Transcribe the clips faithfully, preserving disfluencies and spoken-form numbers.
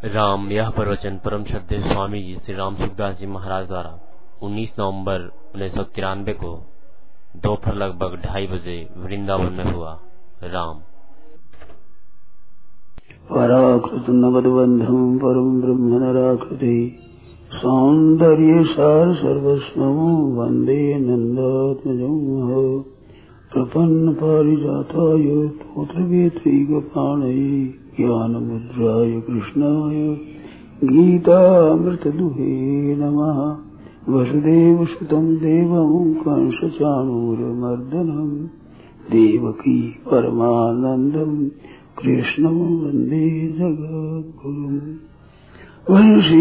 राम यह प्रवचन परम श्रद्धेय स्वामी जी श्री राम सुखदास जी महाराज द्वारा उन्नीस नवंबर उन्नीस सौ तिरानवे को दोपहर लगभग ढाई बजे वृंदावन में हुआ। राम पराकृत नवद्बंधम परम ब्रह्म नराकृति सौंदर्य सार सर्वस्वं वंदे नंदात्मजं प्रपन्न पारिजाताय तोत्रवेत्रैकपाणये ज्ञानमुद्राय कृष्णाय गीतामृतदुहे नमः। वसुदेवसुतं देवं कंसचाणूरमर्दनं देवकी परमानन्दं कृष्णं वन्दे जगद्गुरुम्। वंशी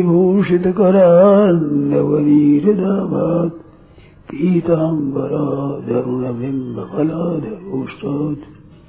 विभूषितकरान्नवनीरदाभात् पीताम्बराधरुणबिम्बफलाधरोष्टात्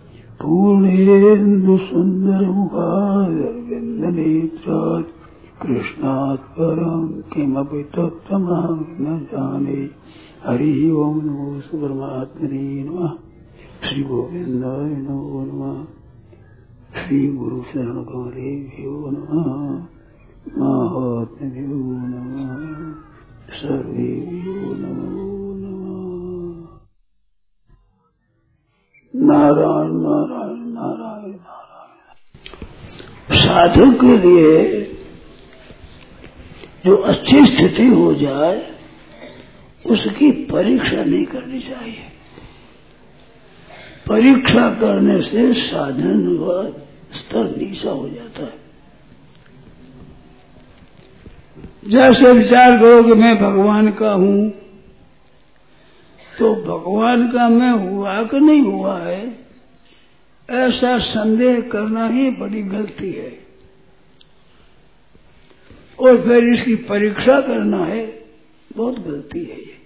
पूर्णेन्दुसुन्दरमुखारविन्दनेत्रात् कृष्णात् परं किमपि तत्त्वमहं न जाने। हरि ओं नमो परमात्मने नमः। श्री गोविन्दाय नमो नमः। श्री गुरु शरण कमलेभ्यो नमः। महात्म्यो नमः। सर्वेभ्यो नमो नमः। नारायण नारायण नारायण नारायण। साधु के लिए जो अच्छी स्थिति हो जाए उसकी परीक्षा नहीं करनी चाहिए। परीक्षा करने से साधन का स्तर नीचा हो जाता है। जैसे विचार करो कि मैं भगवान का हूं, तो भगवान का मैं हुआ कि नहीं हुआ है, ऐसा संदेह करना ही बड़ी गलती है। और फिर इसकी परीक्षा करना है, बहुत गलती है ये।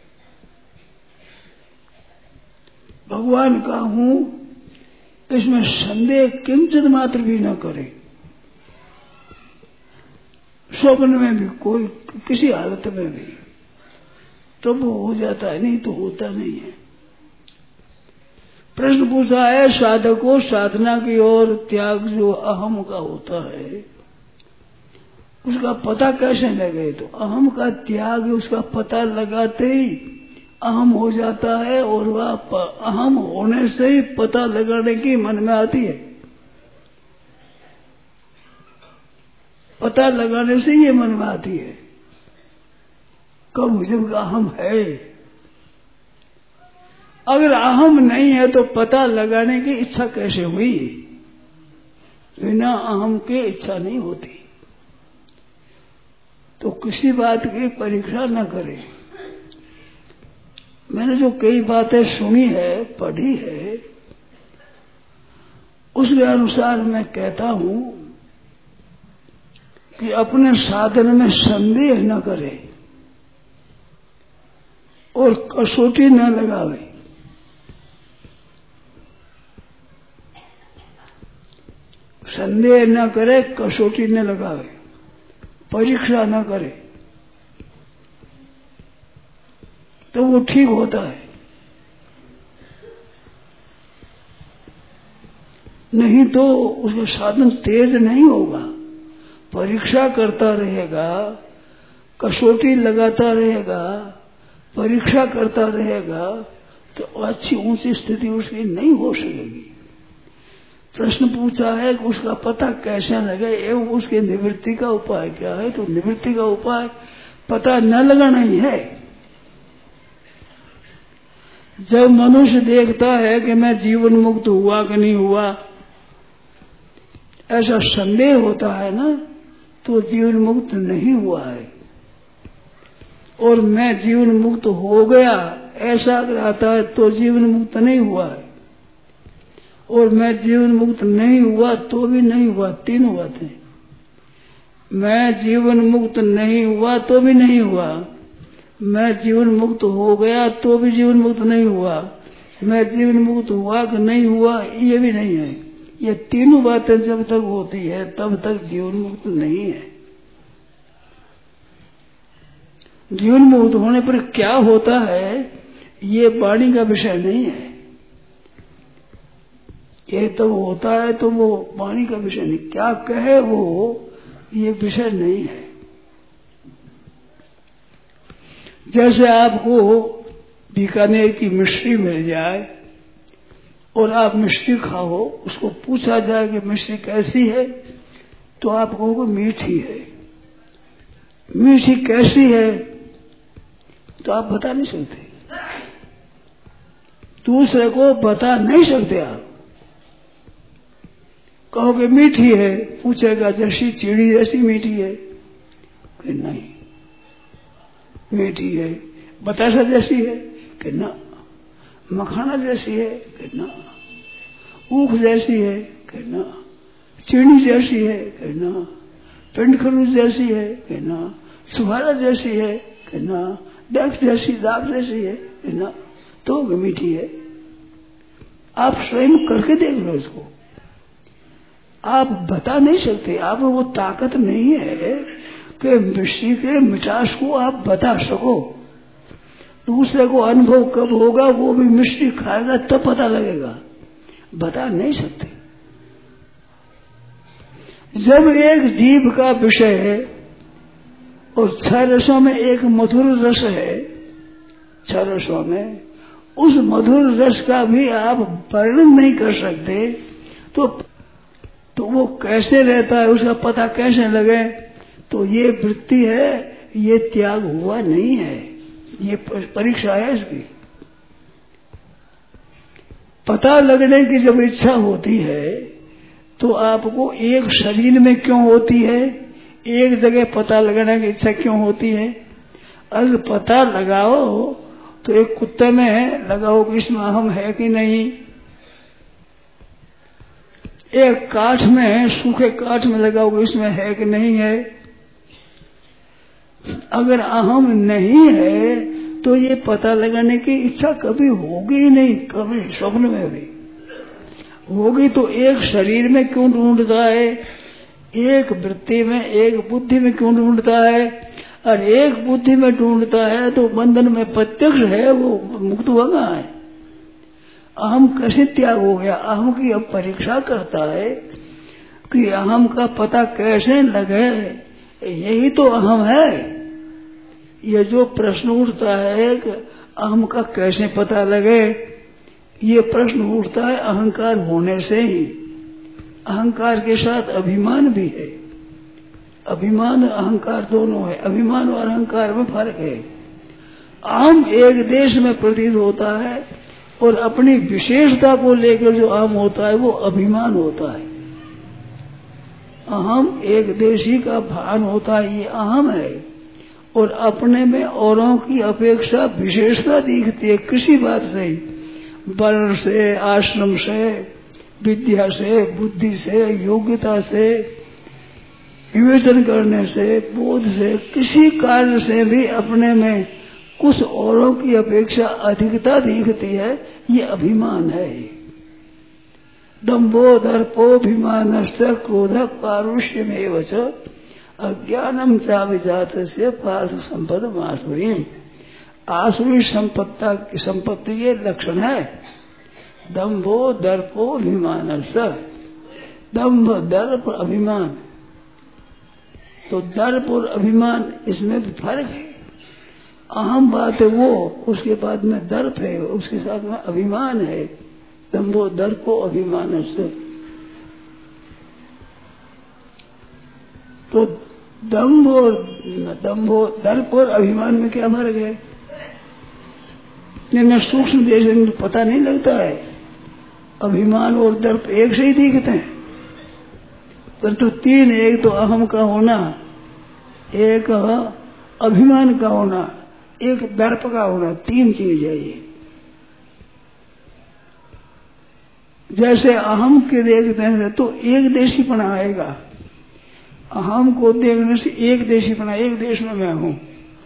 भगवान का हूं इसमें संदेह किंचित मात्र भी न करे। स्वप्न में भी कोई किसी हालत में भी तो वो हो जाता है, नहीं तो होता नहीं है। प्रश्न पूछा है साधक को साधना की ओर त्याग जो अहम का होता है उसका पता कैसे लगे। तो अहम का त्याग उसका पता लगाते ही अहम हो जाता है और वह अहम होने से ही पता लगाने की मन में आती है। पता लगाने से ये मन में आती है कब मुझे अहम है। अगर अहम नहीं है तो पता लगाने की इच्छा कैसे हुई। बिना अहम की इच्छा नहीं होती। तो किसी बात की परीक्षा न करें। मैंने जो कई बातें सुनी है, पढ़ी है, उसके अनुसार मैं कहता हूं कि अपने साधन में संदेह न करे और कसौटी न लगावे। संदेह न करे, कसौटी न लगावे, परीक्षा न करे, तो वो ठीक होता है। नहीं तो उसका साधन तेज नहीं होगा। परीक्षा करता रहेगा, कसौटी लगाता रहेगा, परीक्षा करता रहेगा तो अच्छी ऊंची स्थिति उसकी नहीं हो सकेगी। प्रश्न पूछा है कि उसका पता कैसे लगे एवं उसकी निवृत्ति का उपाय क्या है। तो निवृत्ति का उपाय पता न लगाना ही है। जब मनुष्य देखता है कि मैं जीवन मुक्त हुआ कि नहीं हुआ, ऐसा संदेह होता है ना, तो जीवन मुक्त नहीं हुआ है। और मैं जीवन मुक्त हो गया ऐसा अगर आता है तो जीवन मुक्त नहीं हुआ है। और मैं जीवन मुक्त नहीं हुआ तो भी नहीं हुआ। तीनों बातें। मैं जीवन मुक्त नहीं हुआ तो भी नहीं हुआ, मैं जीवन मुक्त हो गया तो भी जीवन मुक्त नहीं हुआ, मैं जीवन मुक्त हुआ कि नहीं हुआ ये भी नहीं है। ये तीनों बातें जब तक होती है तब तक जीवन मुक्त नहीं है। जीवन मुक्त होने पर क्या होता है ये वाणी का विषय नहीं है। ये तो होता है तो वो वाणी का विषय नहीं, क्या कहे वो ये विषय नहीं है। जैसे आपको बीकानेर की मिश्री मिल जाए और आप मिश्री खाओ, उसको पूछा जाए कि मिश्री कैसी है तो आप कहोगे मीठी है। मीठी कैसी है तो आप बता नहीं सकते, दूसरे को बता नहीं सकते। आप कहोगे मीठी है, पूछेगा जैसी चीड़ी जैसी मीठी है कि नहीं, मीठी है। बतासा जैसी है कि ना, मखाना जैसी है कि ना, ऊख जैसी है कि ना, चीनी जैसी है कि ना, पिंड खरूज जैसी है कि ना, सुहारा जैसी है कि ना, डेक्स जैसी दाग जैसी है कि ना, तो मीठी है। आप स्वयं करके देख लो इसको, आप बता नहीं सकते। आप वो ताकत नहीं है कि मिश्री के मिठास को आप बता सको। दूसरे को अनुभव कब होगा, वो भी मिश्री खाएगा तब पता लगेगा, बता नहीं सकते। जब एक जीव का विषय है और छह रसों में एक मधुर रस है, छह रसों में उस मधुर रस का भी आप वर्णन नहीं कर सकते, तो तो वो कैसे रहता है, उसका पता कैसे लगे। तो ये वृत्ति है, ये त्याग हुआ नहीं है, ये परीक्षा है इसकी। पता लगने की जब इच्छा होती है तो आपको एक शरीर में क्यों होती है, एक जगह पता लगाने की इच्छा क्यों होती है। अगर पता लगाओ तो एक कुत्ते में लगाओ कि इसमें अहम है कि नहीं, एक काठ में, सूखे काठ में लगाओ कि इसमें है कि नहीं है। अगर अहम नहीं है तो ये पता लगाने की इच्छा कभी होगी ही नहीं, कभी स्वप्न में भी होगी तो एक शरीर में क्यों ढूंढता है, एक वृत्ति में, एक बुद्धि में क्यों ढूंढता है। और एक बुद्धि में ढूंढता है तो बंधन में प्रत्यक्ष है, वो मुक्त हुआ कहाँ है। अहम कैसे त्याग हो गया। अहम की अब परीक्षा करता है कि अहम का पता कैसे लगे, यही तो अहम है। ये जो प्रश्न उठता है कि अहम का कैसे पता लगे, ये प्रश्न उठता है अहंकार होने से ही। अहंकार के साथ अभिमान भी है, अभिमान अहंकार दोनों है, अभिमान और अहंकार में फर्क है। अहम एक देश में प्रतीत होता है और अपनी विशेषता को लेकर जो अहम होता है वो अभिमान होता है। अहम एक देशी का भान होता है, ये अहम है। और अपने में औरों की अपेक्षा विशेषता दिखती है, किसी बात से, वर्ण से, आश्रम से, विद्या से, बुद्धि से, योग्यता से, विवेचन करने से, बोध से, किसी कार्य से भी अपने में कुछ औरों की अपेक्षा अधिकता दिखती है, ये अभिमान है। दंभो दर्पोभिमान क्रोध पारुष्यमेव च अज्ञानम चाभिजात से पार्थ संपद आसुरी। आसुरी संपत्ता की संपत्ति ये लक्षण है। दंभो दर्पोभिमान, दंभ दर्प अभिमान, तो दर्प और अभिमान इसमें भी फर्क है। अहम बात है वो, उसके बाद में दर्प है, उसके साथ में अभिमान है। दंभो दर्पो अभिमान से, तो दंभ और दंभो दर्प और अभिमान में क्या फर्क है, इनमें सूक्ष्म देश में पता नहीं लगता है। अभिमान और दर्प एक से ही दिखते हैं, परंतु तीन, एक तो अहम का होना, एक अभिमान का होना, एक दर्प का होना, तीन चीज है ये। जैसे अहम के देखते हैं तो एक देशीपना आएगा, अहम को देखने से एक देशीपना, एक देश में मैं हूं,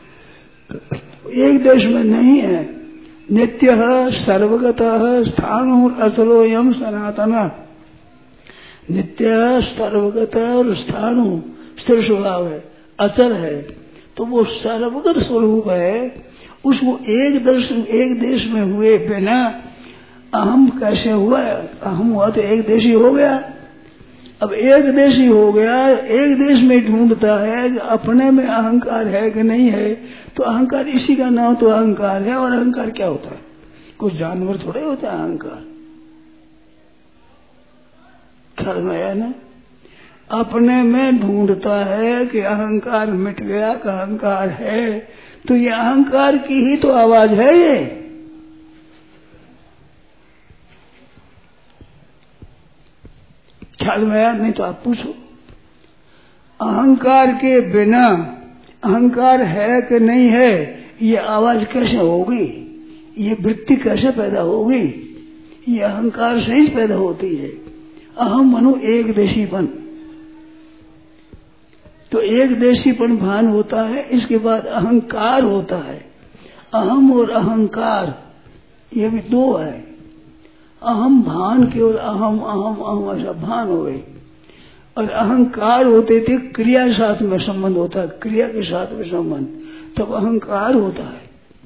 एक देश में नहीं है। नित्य सर्वगत स्थाणु असलोयम सनातन, नित्य सर्वगत और स्थाणु स्थिर स्वभाव है, अचल है, तो वो सर्वगत स्वरूप है। उसको एक दर्शन एक देश में हुए बिना अहम कैसे हुआ? अहम हुआ तो एक देशी हो गया। अब एक देशी हो गया, एक देश में ढूंढता है कि अपने में अहंकार है कि नहीं है। तो अहंकार, इसी का नाम तो अहंकार है। और अहंकार क्या होता है? कोई जानवर थोड़े होता है अहंकार। ख्याल में आया ना? अपने में ढूंढता है कि अहंकार मिट गया, कि अहंकार है। तो ये अहंकार की ही तो आवाज है ये। ख्याल में आया? नहीं तो आप पूछो, अहंकार के बिना अहंकार है कि नहीं है, ये आवाज कैसे होगी? ये वृत्ति कैसे पैदा होगी? ये अहंकार से ही पैदा होती है। अहम मनो एक देशीपन। तो एक देशीपन भान होता है, इसके बाद अहंकार होता है। अहम और अहंकार ये भी दो है। अहम भान केवल अहम अहम अहम ऐसा भान हो गई। और अहंकार होते थे क्रिया के साथ में संबंध होता है, क्रिया के साथ में संबंध, तब अहंकार होता है।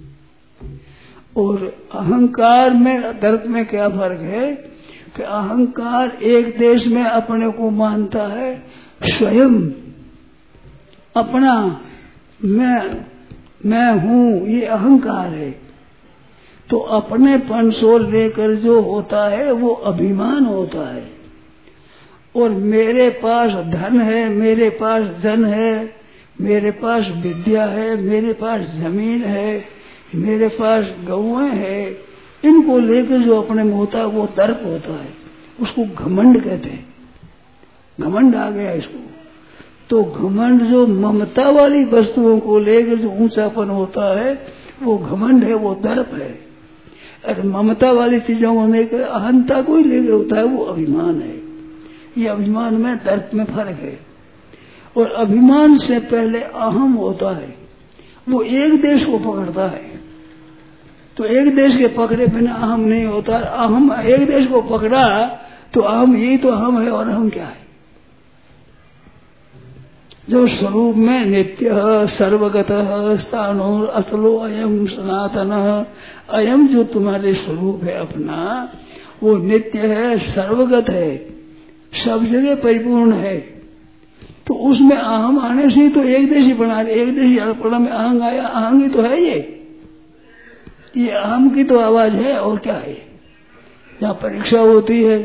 और अहंकार में दर्द में क्या फर्क है कि अहंकार एक देश में अपने को मानता है, स्वयं अपना मैं मैं हूं, ये अहंकार है। तो अपने पन को लेकर जो होता है वो अभिमान होता है। और मेरे पास धन है, मेरे पास धन है, मेरे पास विद्या है, मेरे पास जमीन है, मेरे पास गौएं है, इनको लेकर जो अपने में होता है वो दर्प होता है। उसको घमंड कहते हैं। घमंड आ गया इसको। तो घमंड जो ममता वाली वस्तुओं को लेकर जो ऊंचापन होता है वो घमंड है, वो दर्प है। और ममता वाली चीजों को लेकर अहंता को ही लेकर होता है वो अभिमान है। ये अभिमान में दर्प में फर्क है। और अभिमान से पहले अहम होता है, वो एक देश को पकड़ता है। तो एक देश के पकड़े बिना अहम नहीं होता। अहम एक देश को पकड़ा तो अहम, यही तो अहम है। और अहम क्या है? जो स्वरूप में नित्य सर्वगत स्थानो असलो अयम सनातन, अयम जो तुम्हारे स्वरूप है अपना, वो नित्य है, सर्वगत है, सब जगह परिपूर्ण है। तो उसमें अहम आने से तो एक देशी बना रहे, एक देशी अल्पना में अहंग आया, अहंग ही तो है ये ये अहम की तो आवाज है। और क्या है? जहाँ परीक्षा होती है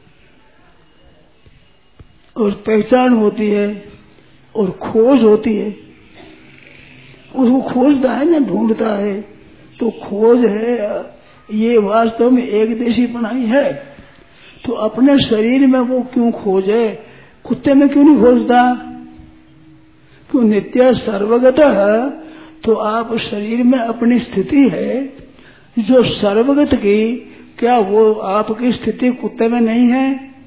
और पहचान होती है और खोज होती है, उसको खोजता है ना, ढूंढता है। तो खोज है, ये वास्तव में एक देशी बनाई है। तो अपने शरीर में वो क्यों खोजे? कुत्ते में क्यों नहीं खोजता? क्यों? नित्य सर्वगत है। तो आप शरीर में अपनी स्थिति है जो सर्वगत की, क्या वो आपकी स्थिति कुत्ते में नहीं है?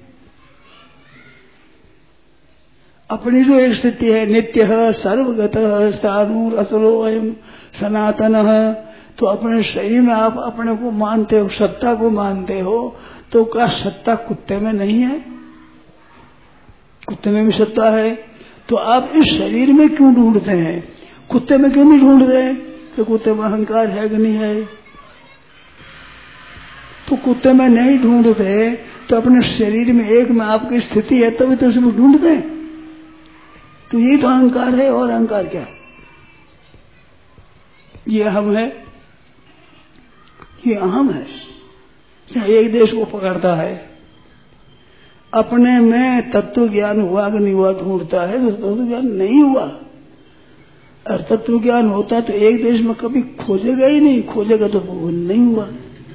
अपनी जो एक स्थिति है नित्य है, सर्वगत है, स्थाणुर असलो अयम सनातन है। तो अपने शरीर में आप अपने को मानते हो, सत्ता को मानते हो। तो क्या सत्ता कुत्ते में नहीं है? कुत्ते में भी सत्ता है। तो आप इस शरीर में क्यों ढूंढते हैं? कुत्ते में क्यों नहीं ढूंढते कि कुत्ते में अहंकार है कि नहीं है? तो कुत्ते में नहीं ढूंढते तो अपने शरीर में एक में आपकी स्थिति है, तभी तो उसमें ढूंढते हैं। तो ये तो अहंकार है। और अहंकार क्या है? ये अहम है, ये अहम है। एक देश को पकड़ता है, अपने में तत्व ज्ञान हुआ कि नहीं हुआ ढूंढता है। तो तत्व ज्ञान नहीं हुआ। और तत्व ज्ञान होता तो एक देश में कभी खोजेगा ही नहीं, खोजेगा तो वो नहीं हुआ।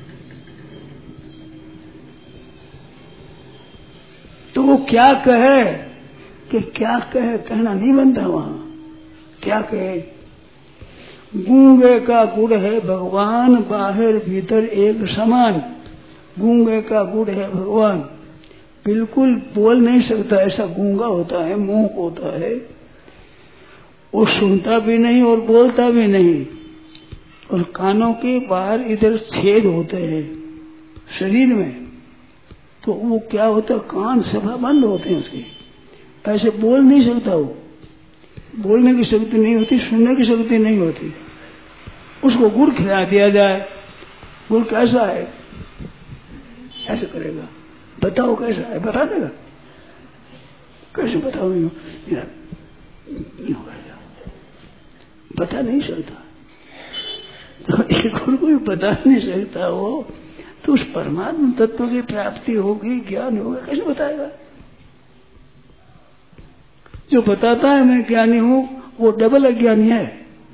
तो वो क्या कहे कि क्या कहे, कहना नहीं बनता वहां। क्या कहे? गूंगे का गुड़ है भगवान, बाहर भीतर एक समान। गूंगे का गुड़ है भगवान, बिल्कुल बोल नहीं सकता, ऐसा गूंगा होता है, मुंह होता है। वो सुनता भी नहीं और बोलता भी नहीं। और कानों के बाहर इधर छेद होते हैं शरीर में। तो वो क्या होता है, कान सभा बंद होते हैं उसके, ऐसे बोल नहीं सकता। वो बोलने की शक्ति नहीं होती, सुनने की शक्ति नहीं होती। उसको गुड़ खिला दिया जाए। गुड़ कैसा है? ऐसे करेगा। बताओ कैसा है, बता देगा। कैसे बताओ, यार बता नहीं सकता। तो एक और कोई बता नहीं सकता हो तो उस परमात्मा तत्व की प्राप्ति होगी, ज्ञान होगा, कैसे बताएगा? जो बताता है मैं ज्ञानी हूं वो डबल अज्ञानी है।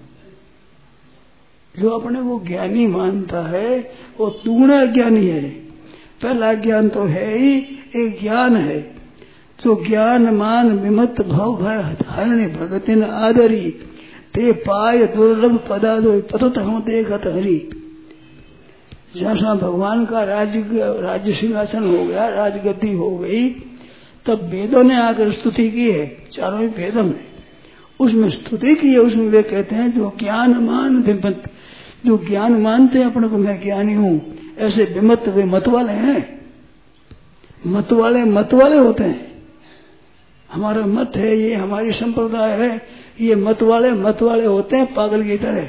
जो अपने को ज्ञानी मानता है वो दुगुना अज्ञानी है। पहला ज्ञान तो है ही एक ज्ञान है जो ज्ञान मान विमत भव भय हरण भगतिन आदरी ते पाय दुर्लभ पदा दो पतत हम देखत हरी। जैसा भगवान का राज्य राज्य सिंहासन हो गया, राजगद्दी हो गई, तब वेदों ने आकर स्तुति की है, चारों ही वेदों में उसमें स्तुति की है। उसमें वे कहते हैं जो ज्ञान मान विमत, जो ज्ञान मानते हैं अपने को मैं ज्ञानी हूं, ऐसे विमत वे मत वाले हैं। मत वाले मत वाले होते हैं। हमारा मत है, ये हमारी संप्रदाय है, ये मत वाले मत वाले होते हैं, पागल की तरह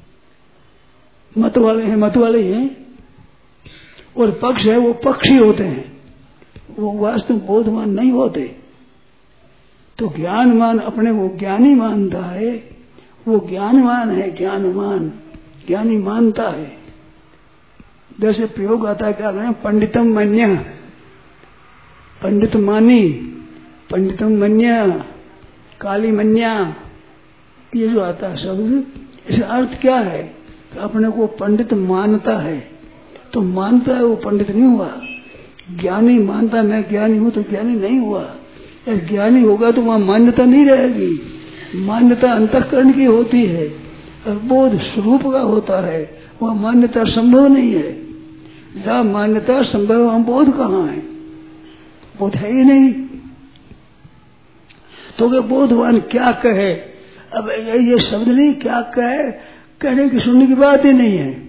मत वाले हैं, मत वाले ही हैं। और पक्ष है वो पक्षी होते हैं, वो वास्तव बोधवान नहीं होते। तो ज्ञानमान अपने वो ज्ञानी मानता है, वो ज्ञानवान है, ज्ञानमान ज्ञानी मानता है। जैसे प्रयोग आता है क्या करें, पंडितम मन्य, पंडित मानी, पंडितम मन्य, काली मन्या, ये जो आता है शब्द, इसका अर्थ क्या है कि अपने को पंडित मानता है। तो मानता है वो पंडित नहीं हुआ। ज्ञानी मानता मैं ज्ञानी हूं तो ज्ञानी नहीं हुआ। ज्ञानी होगा तो वहां मान्यता नहीं रहेगी। मान्यता अंतःकरण की होती है और बोध स्वरूप का होता है, वह मान्यता संभव नहीं है। जहां मान्यता संभव वहां बोध कहाँ है? बोध है ही नहीं। तो वे बोधवान क्या कहे, अब ये शब्द नहीं, क्या कहे, कहने की सुनने की बात ही नहीं है।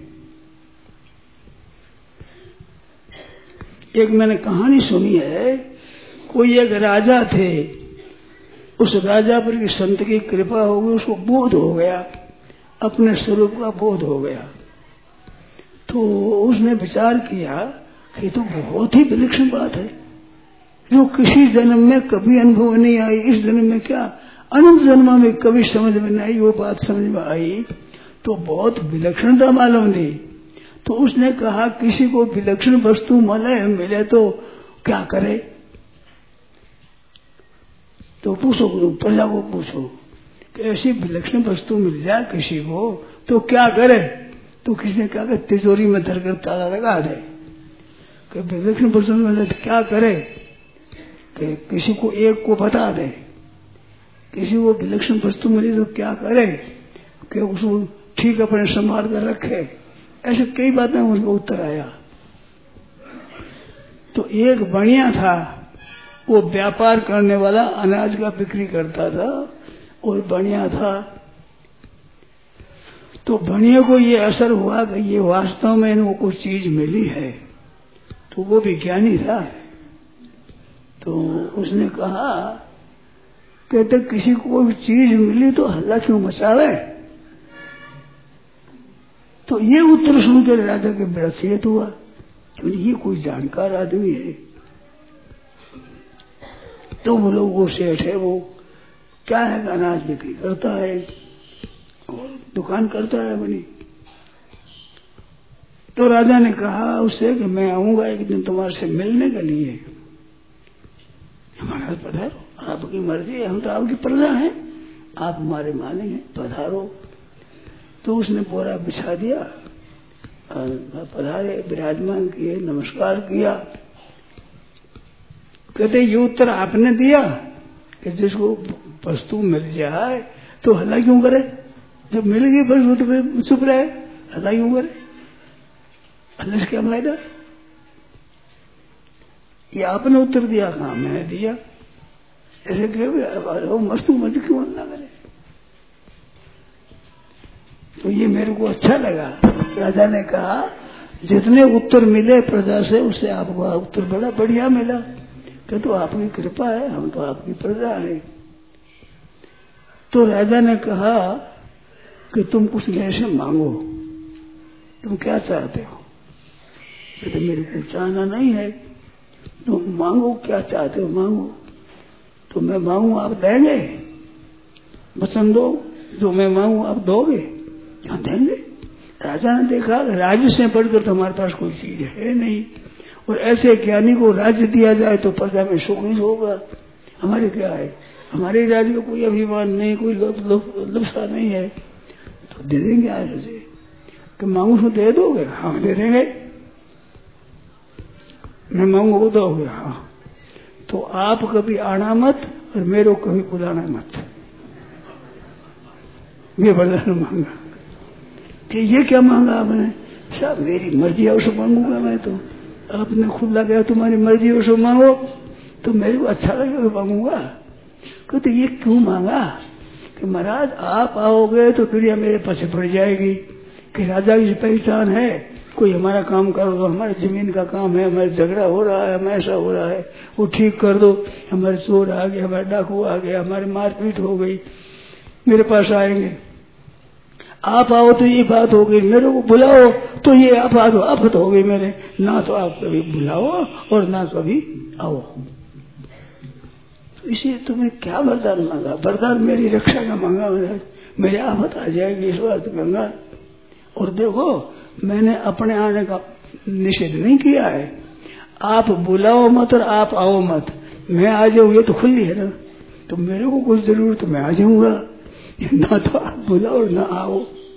एक मैंने कहानी सुनी है, कोई एक राजा थे, उस राजा पर की संत की कृपा हो गई, उसको बोध हो गया, अपने स्वरूप का बोध हो गया। तो उसने विचार किया कि तो बहुत ही विलक्षण बात है, जो किसी जन्म में कभी अनुभव नहीं आई, इस जन्म में क्या अनंत जन्म में कभी समझ में नहीं आई, वो बात समझ में आई तो बहुत विलक्षणता मालूम दी। तो उसने कहा किसी को विलक्षण वस्तु मिले मिले तो क्या करे? तो पूछो, प्रजा को पूछो कि ऐसी विलक्षण वस्तु मिल जाए किसी को तो क्या करे? तो किसी ने कहा कि तिजोरी में धरकर ताला लगा दे। कि विलक्षण वस्तु मिले तो क्या करे? कि किसी को एक को बता दे। किसी को विलक्षण वस्तु मिली तो क्या करे? कि उसको ठीक अपने संभाल कर रखे। ऐसे कई बातें उसको उत्तर आया। तो एक बढ़िया था, वो व्यापार करने वाला, अनाज का बिक्री करता था और बढ़िया था। तो बढ़िया को ये असर हुआ कि ये वास्तव में इनको कुछ चीज मिली है, तो वो भी ज्ञानी था। तो उसने कहा कहते किसी को कोई चीज मिली तो हल्ला क्यों मचावे? तो ये उत्तर सुनकर राजा के बड़ा सेठ हुआ, क्योंकि ये कोई जानकार आदमी है। तो वो लोग, वो सेठ है, वो क्या है, अनाज बिक्री करता है और दुकान करता है बनी। तो राजा ने कहा उससे कि मैं आऊंगा एक दिन तुम्हारे से मिलने के लिए, हमारा पधारो, आपकी मर्जी है, हम तो आपकी प्रजा हैं, आप हमारे मालिक हैं, पधारो। तो उसने बोरा बिछा दिया, पधारे, विराजमान किए, नमस्कार किया। कहते ये उत्तर आपने दिया कि जिसको वस्तु मिल जाए तो हल्ला क्यों करे? जब मिल गई वस्तु तो फिर चुप रहे, हल्ला क्यों करे? हल्ला से क्या फायदा? ये आपने उत्तर दिया, कहा मैंने दिया। ऐसे कहे वस्तु मत क्यों हल्ला करे? तो ये मेरे को अच्छा लगा। राजा ने कहा जितने उत्तर मिले प्रजा से उससे आपको उत्तर बड़ा बढ़िया मिला। कि तो आपकी कृपा है, हम तो आपकी प्रजा है। तो राजा ने कहा कि तुम कुछ मेरे से मांगो, तुम क्या चाहते हो? तो मेरे को चाहना नहीं है, तो मांगो क्या चाहते हो मांगो। तो मैं मांगू आप देंगे, वचन दो, जो मैं मांगू आप दोगे, क्या देंगे। राजा ने देखा राज्य से बढ़कर तो हमारे पास कोई चीज है नहीं, और ऐसे ज्ञानी को राज्य दिया जाए तो प्रजा में सुख ही होगा। हमारे क्या है, हमारे राज्य को कोई अभिमान नहीं, कोई लुप्सा नहीं है, तो दे देंगे आज से कि मांगू तो दे दोगे, हाँ दे देंगे, मैं मांगू वो दोगे, हाँ। तो आप कभी आना मत और मेरे को कभी बुलाना मत, ये वरदान मांगा। कि ये क्या मांगा आपने, साहब मेरी मर्जी है उसको मांगूंगा मैं, तो आपने खुद लगा तुम्हारी मर्जी है उसको मांगो, तो मेरे को अच्छा लगेगा मांगूंगा। कहते ये क्यों मांगा कि महाराज आप आओगे तो दुनिया मेरे पीछे पड़ जाएगी कि राजा की पहचान है, कोई हमारा काम कर दो, हमारी जमीन का काम है, हमारे झगड़ा हो रहा है, हमें ऐसा हो रहा है, वो ठीक कर दो, हमारे चोर आ गए, हमारे डाकू आ गए, हमारी मारपीट हो गई, मेरे पास आएंगे। आप आओ तो ये बात हो गई, मेरे को बुलाओ तो ये आफत आफत हो गई मेरे, ना तो आप कभी बुलाओ और ना कभी आओ। इसे तुम्हें क्या वरदान मांगा, वरदान मेरी रक्षा का मांगा, मेरी आफत आ जाएगी इस वास्ते मांगा। और देखो मैंने अपने आने का निषेध नहीं किया है, आप बुलाओ मत और आप आओ मत, मैं आ जाऊँ ये तो खुली है ना, तो मेरे को कुछ जरूरत तो मैं आ जाऊंगा, ना तो आप बुलाओ और ना आओ।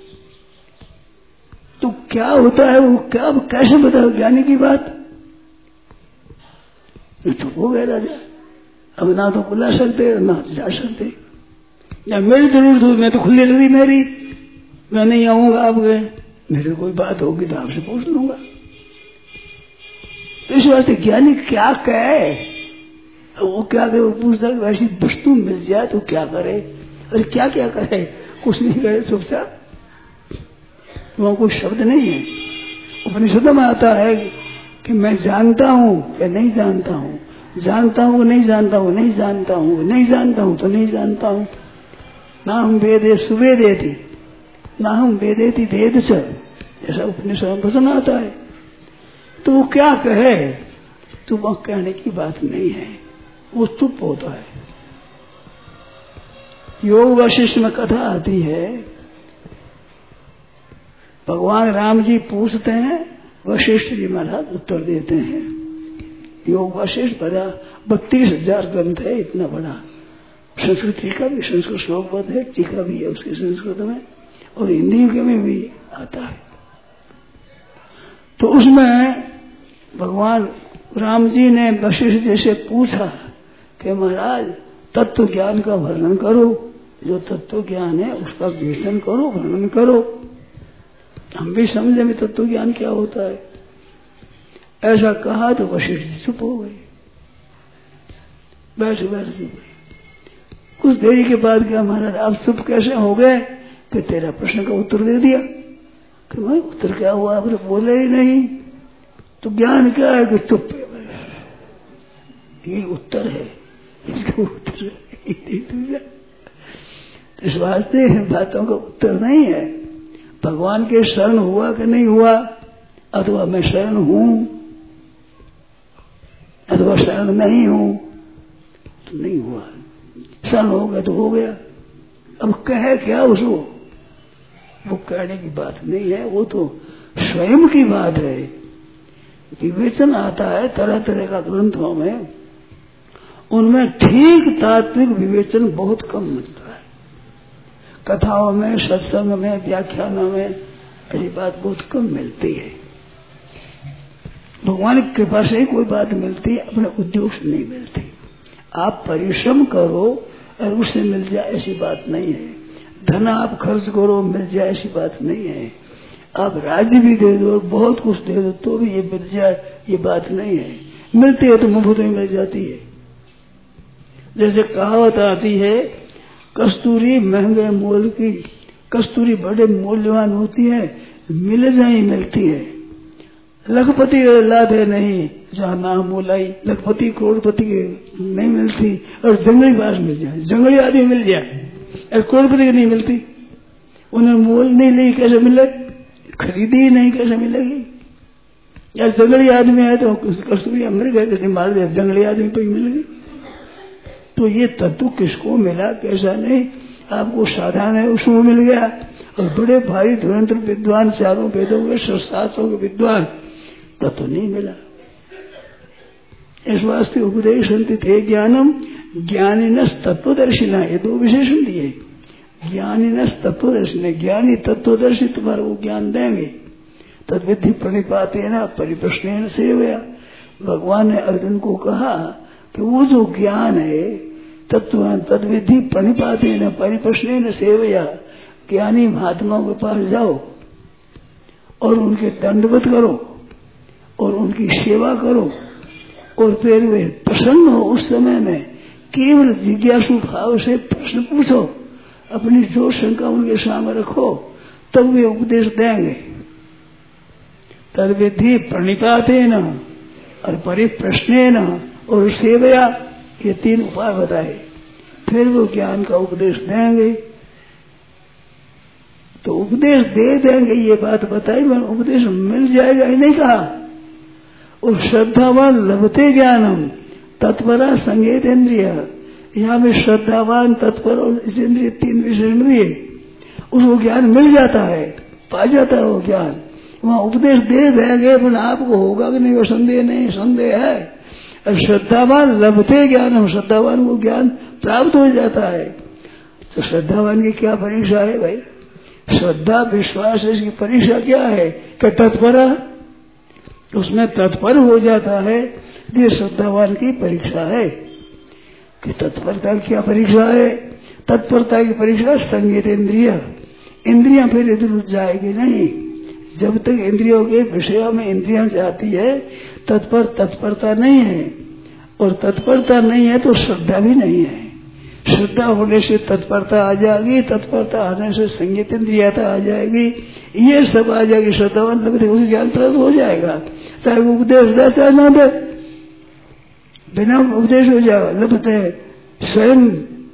तो क्या होता है वो, क्या कैसे बताओ ज्ञानी की बात। तो हो गया राजा, अब ना तो बुला सकते ना जा सकते, या मेरी जरूरत हो मैं तो खुली लगी मेरी, मैं नहीं आऊंगा, आप गए, मेरी कोई बात होगी तो आपसे पूछ लूंगा। तो इस वास्ते ज्ञानी क्या कहे, वो क्या करे, वो पूछता है वैसी वस्तु मिल जाए तो क्या करे, और क्या क्या करे, कुछ नहीं करे चुपचाप, वहां कोई शब्द नहीं है। उपनिषद में आता है कि मैं जानता हूं या नहीं जानता हूं, जानता हूं नहीं जानता हूं, नहीं जानता हूं नहीं जानता हूं तो नहीं जानता हूं। ना हम वेदे सुवेदे थी, ना हम वेदे थी वेद से, ऐसा उपनिषद में वचन आता है। तो वो क्या कहे, तो वह कहने की बात नहीं है, वो चुप होता है। योग वशिष्ठ में कथा आती है, भगवान राम जी पूछते हैं, वशिष्ठ जी महाराज उत्तर देते हैं। योग वशिष्ठ बड़ा बत्तीस हजार ग्रंथ है, इतना बड़ा, संस्कृत टीका भी, संस्कृत श्लोकबद्ध है, टीका भी है उसकी संस्कृत में, और हिंदी के में भी आता है। तो उसमें भगवान राम जी ने वशिष्ठ जी से पूछा कि महाराज तत्व ज्ञान का वर्णन करो, जो तत्व ज्ञान है उसका विवेचन करो, वर्णन करो, हम भी समझे भी तत्व ज्ञान क्या होता है। ऐसा कहा तो वशिष्ठ जी चुप हो गए, बैठ बैठ चुप गए। कुछ देरी के बाद क्या महाराज आप चुप कैसे हो गए, कि तेरा प्रश्न का उत्तर दे दिया। कि भाई उत्तर क्या हुआ, आपने बोले ही नहीं, तो ज्ञान क्या है कि चुप है, ये उत्तर है, इसका उत्तर इस वास्ते बातों का उत्तर नहीं है। भगवान के शरण हुआ कि नहीं हुआ, अथवा मैं शरण हूं अथवा शरण नहीं हूं, तो नहीं हुआ, शरण हो गया तो हो गया। अब कहे क्या उसको, वो कहने की बात नहीं है, वो तो स्वयं की बात है। विवेचन आता है तरह तरह का ग्रंथों में, उनमें ठीक तात्विक विवेचन बहुत कम मिलता है। कथाओं में, सत्संग में, व्याख्यानों में ऐसी बात बहुत कम मिलती है। भगवान की कृपा से ही कोई बात मिलती है, अपने उद्योग से नहीं मिलती। आप परिश्रम करो और उससे मिल जाए ऐसी बात नहीं है, धन आप खर्च करो मिल जाए ऐसी बात नहीं है, आप राज्य भी दे दो, बहुत कुछ दे दो तो भी ये मिल जाए ये बात नहीं है। मिलती है तो मुफ्त में मिल जाती है। जैसे कहावत आती है, कस्तूरी महंगे मोल की, कस्तूरी बड़े मूल्यवान होती है, मिल जाए मिलती है। लखपति लाभ है नहीं, जहाँ नाम मोलाई, लखपति करोड़पति नहीं मिलती, और जंगली बास मिल जाए, जंगली आदमी मिल जाए, और करोड़पति की नहीं मिलती। उन्हें मोल नहीं ली कैसे मिले, खरीदी ही नहीं कैसे मिलेगी। या जंगली आदमी है तो कस्तूरी मर गए, किसी मार दिया, जंगली आदमी तो ही मिल गई। तो ये तत्व किसको मिला, कैसा नहीं, आपको साधारण है उसको मिल गया। और बड़े भारी धुरंधर विद्वान, चारों वेदों के शास्त्रों के विद्वान, तत्व नहीं मिला। इस वास्ते उपदेश थे ज्ञानम ज्ञानिनस तत्वदर्शिना, ये दो विशेषण दिए। ज्ञानिनस तत्वदर्शिना, ज्ञानी तत्वदर्शी तुम्हारा वो ज्ञान देंगे। तद्विधि प्रणिपाते न परिप्रश्न सेवया, भगवान ने अर्जुन को कहा कि वो जो ज्ञान है तत्व तद्विधि प्रणिपाते न परिप्रश्न सेवया, ज्ञानी महात्माओं के पास जाओ और उनके दंडवत करो और उनकी सेवा करो, और फिर वे प्रसन्न हो उस समय में केवल जिज्ञासु भाव से प्रश्न पूछो, अपनी जो शंका उनके सामने रखो, तब वे उपदेश देंगे। तद्विधि प्रणिपाते न और परिप्रश्ने न और सेवया, ये तीन उपाय बताए, फिर वो ज्ञान का उपदेश देंगे। तो उपदेश दे देंगे ये बात बताई, मैं उपदेश मिल जाएगा ही नहीं कहा। और श्रद्धावान लभते ज्ञानम तत्परा संगेत इंद्रिय, यहाँ में श्रद्धावान तत्पर और इस इंद्रिय तीन विशेषण दिए, उसको ज्ञान मिल जाता है, पा जाता है वो ज्ञान। वहाँ उपदेश दे देंगे पर आपको होगा कि नहीं वो संदेह नहीं, संदेह है। और श्रद्धावान लभते ज्ञानम, श्रद्धावान को ज्ञान प्राप्त हो जाता है। तो श्रद्धावान की क्या परीक्षा है भाई, श्रद्धा विश्वास इसकी परीक्षा क्या है कि तत्परा, उसमें तत्पर हो जाता है, ये श्रद्धावान की परीक्षा है। कि तत्परता की क्या परीक्षा है, तत्परता की परीक्षा संगीत इंद्रिय, इंद्रियां फिर इधर उठ जाएगी नहीं। जब तक इंद्रियों के विषयों में इंद्रियां जाती है, तत्पर तत्परता नहीं है, और तत्परता नहीं है तो श्रद्धा भी नहीं है। श्रद्धा होने से तत्परता आ जाएगी, तत्परता आने से संगीत इंद्रियता आ जाएगी, ये सब आ जाएगी। श्रद्धा मतलब उसे ज्ञान प्राप्त हो जाएगा, चाहे वो उपदेश दे चाहे ना दे, बिना उपदेश हो जाएगा। लभते स्वयं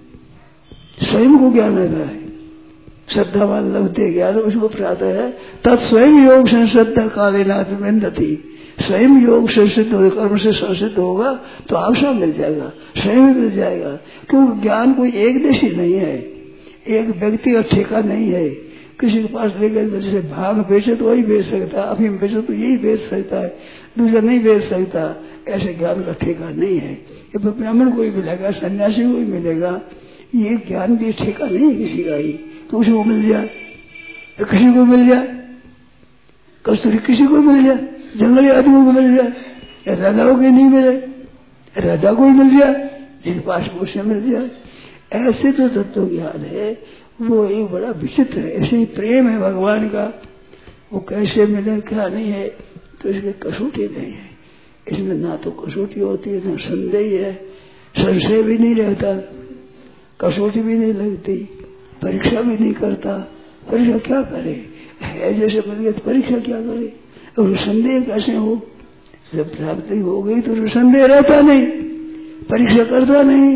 स्वयं को ज्ञान रहता है, श्रद्धावान लभते ज्ञान उसको प्राप्त है। तत्स्वयं योग से श्रद्धा काले नाथी, स्वयं योग से सिद्ध हो, कर्म से संसिद्ध होगा तो आपसा मिल जाएगा, स्वयं मिल जाएगा। क्योंकि ज्ञान कोई एक देशी नहीं है, एक व्यक्ति का ठेका नहीं है। किसी के पास लेकर जैसे भाग बेचे तो वही बेच सकता है, अफीम बेचे तो यही बेच सकता है, दूसरा नहीं बेच सकता। ऐसे ज्ञान का ठेका नहीं है। ये ब्राह्मण को ही मिलेगा, सन्यासी को ही मिलेगा, ये ज्ञान भी ठेका नहीं है किसी का ही। तो उसी को मिल जाए, किसी को मिल जाए, कस्तूरी किसी को मिल जाए, जंगली आदमियों को मिल जाए, या राजाओं के नहीं मिले, राजा को ही मिल जाए, जिनके पास उसे मिल जाए। ऐसे जो तत्व ज्ञान है वो एक बड़ा विचित्र है। ऐसे ही प्रेम है भगवान का, वो कैसे मिले क्या नहीं है, तो इसमें कसौटी नहीं है। इसमें ना तो कसौटी होती है, ना संदेह है, संशय भी नहीं रहता, कसौटी भी नहीं लगती, परीक्षा भी नहीं करता। परीक्षा क्या करे, है जैसे मिल गया तो परीक्षा क्या करे, और संदेह कैसे हो। जब प्राप्ति हो गई तो संदेह रहता नहीं, परीक्षा करता नहीं,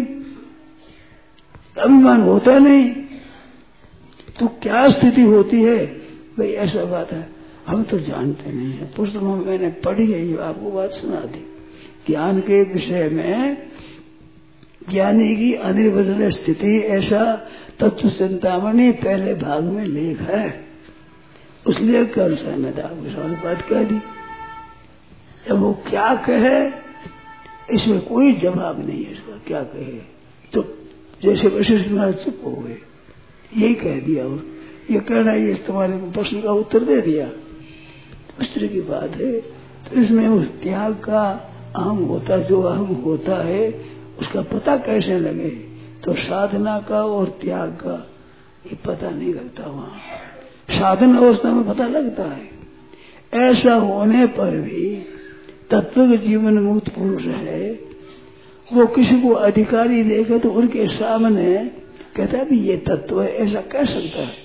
अभिमान होता नहीं। तो क्या स्थिति होती है भाई, ऐसा बात है, हम तो जानते नहीं है। पुस्तकों में मैंने पढ़ी है, ये आपको बात सुना दी। ज्ञान के विषय में ज्ञानी की अनिर्वचनीय स्थिति, ऐसा तत्व चिंतामणि पहले भाग में लेख है, उसलिए कल से मैंने आपके सामने बात कह दी। अब वो क्या कहे इसमें कोई जवाब नहीं है, इसका क्या कहे। तो जैसे वशिष्ठ महाराज चुप हो गए, यही कह दिया, और ये कहना ये तुम्हारे प्रश्न का उत्तर दे दिया, उस तरह की बात है। तो इसमें उस त्याग का अहम होता, जो अहम होता है उसका पता कैसे लगे, तो साधना का और त्याग का ये पता नहीं लगता। वहाँ साधन अवस्था में पता लगता है। ऐसा होने पर भी तत्व के जीवन मुक्त पुरुष है, वो किसी को अधिकारी देखे तो उनके सामने कहता है भी ये तत्व है, ऐसा कह सकता है।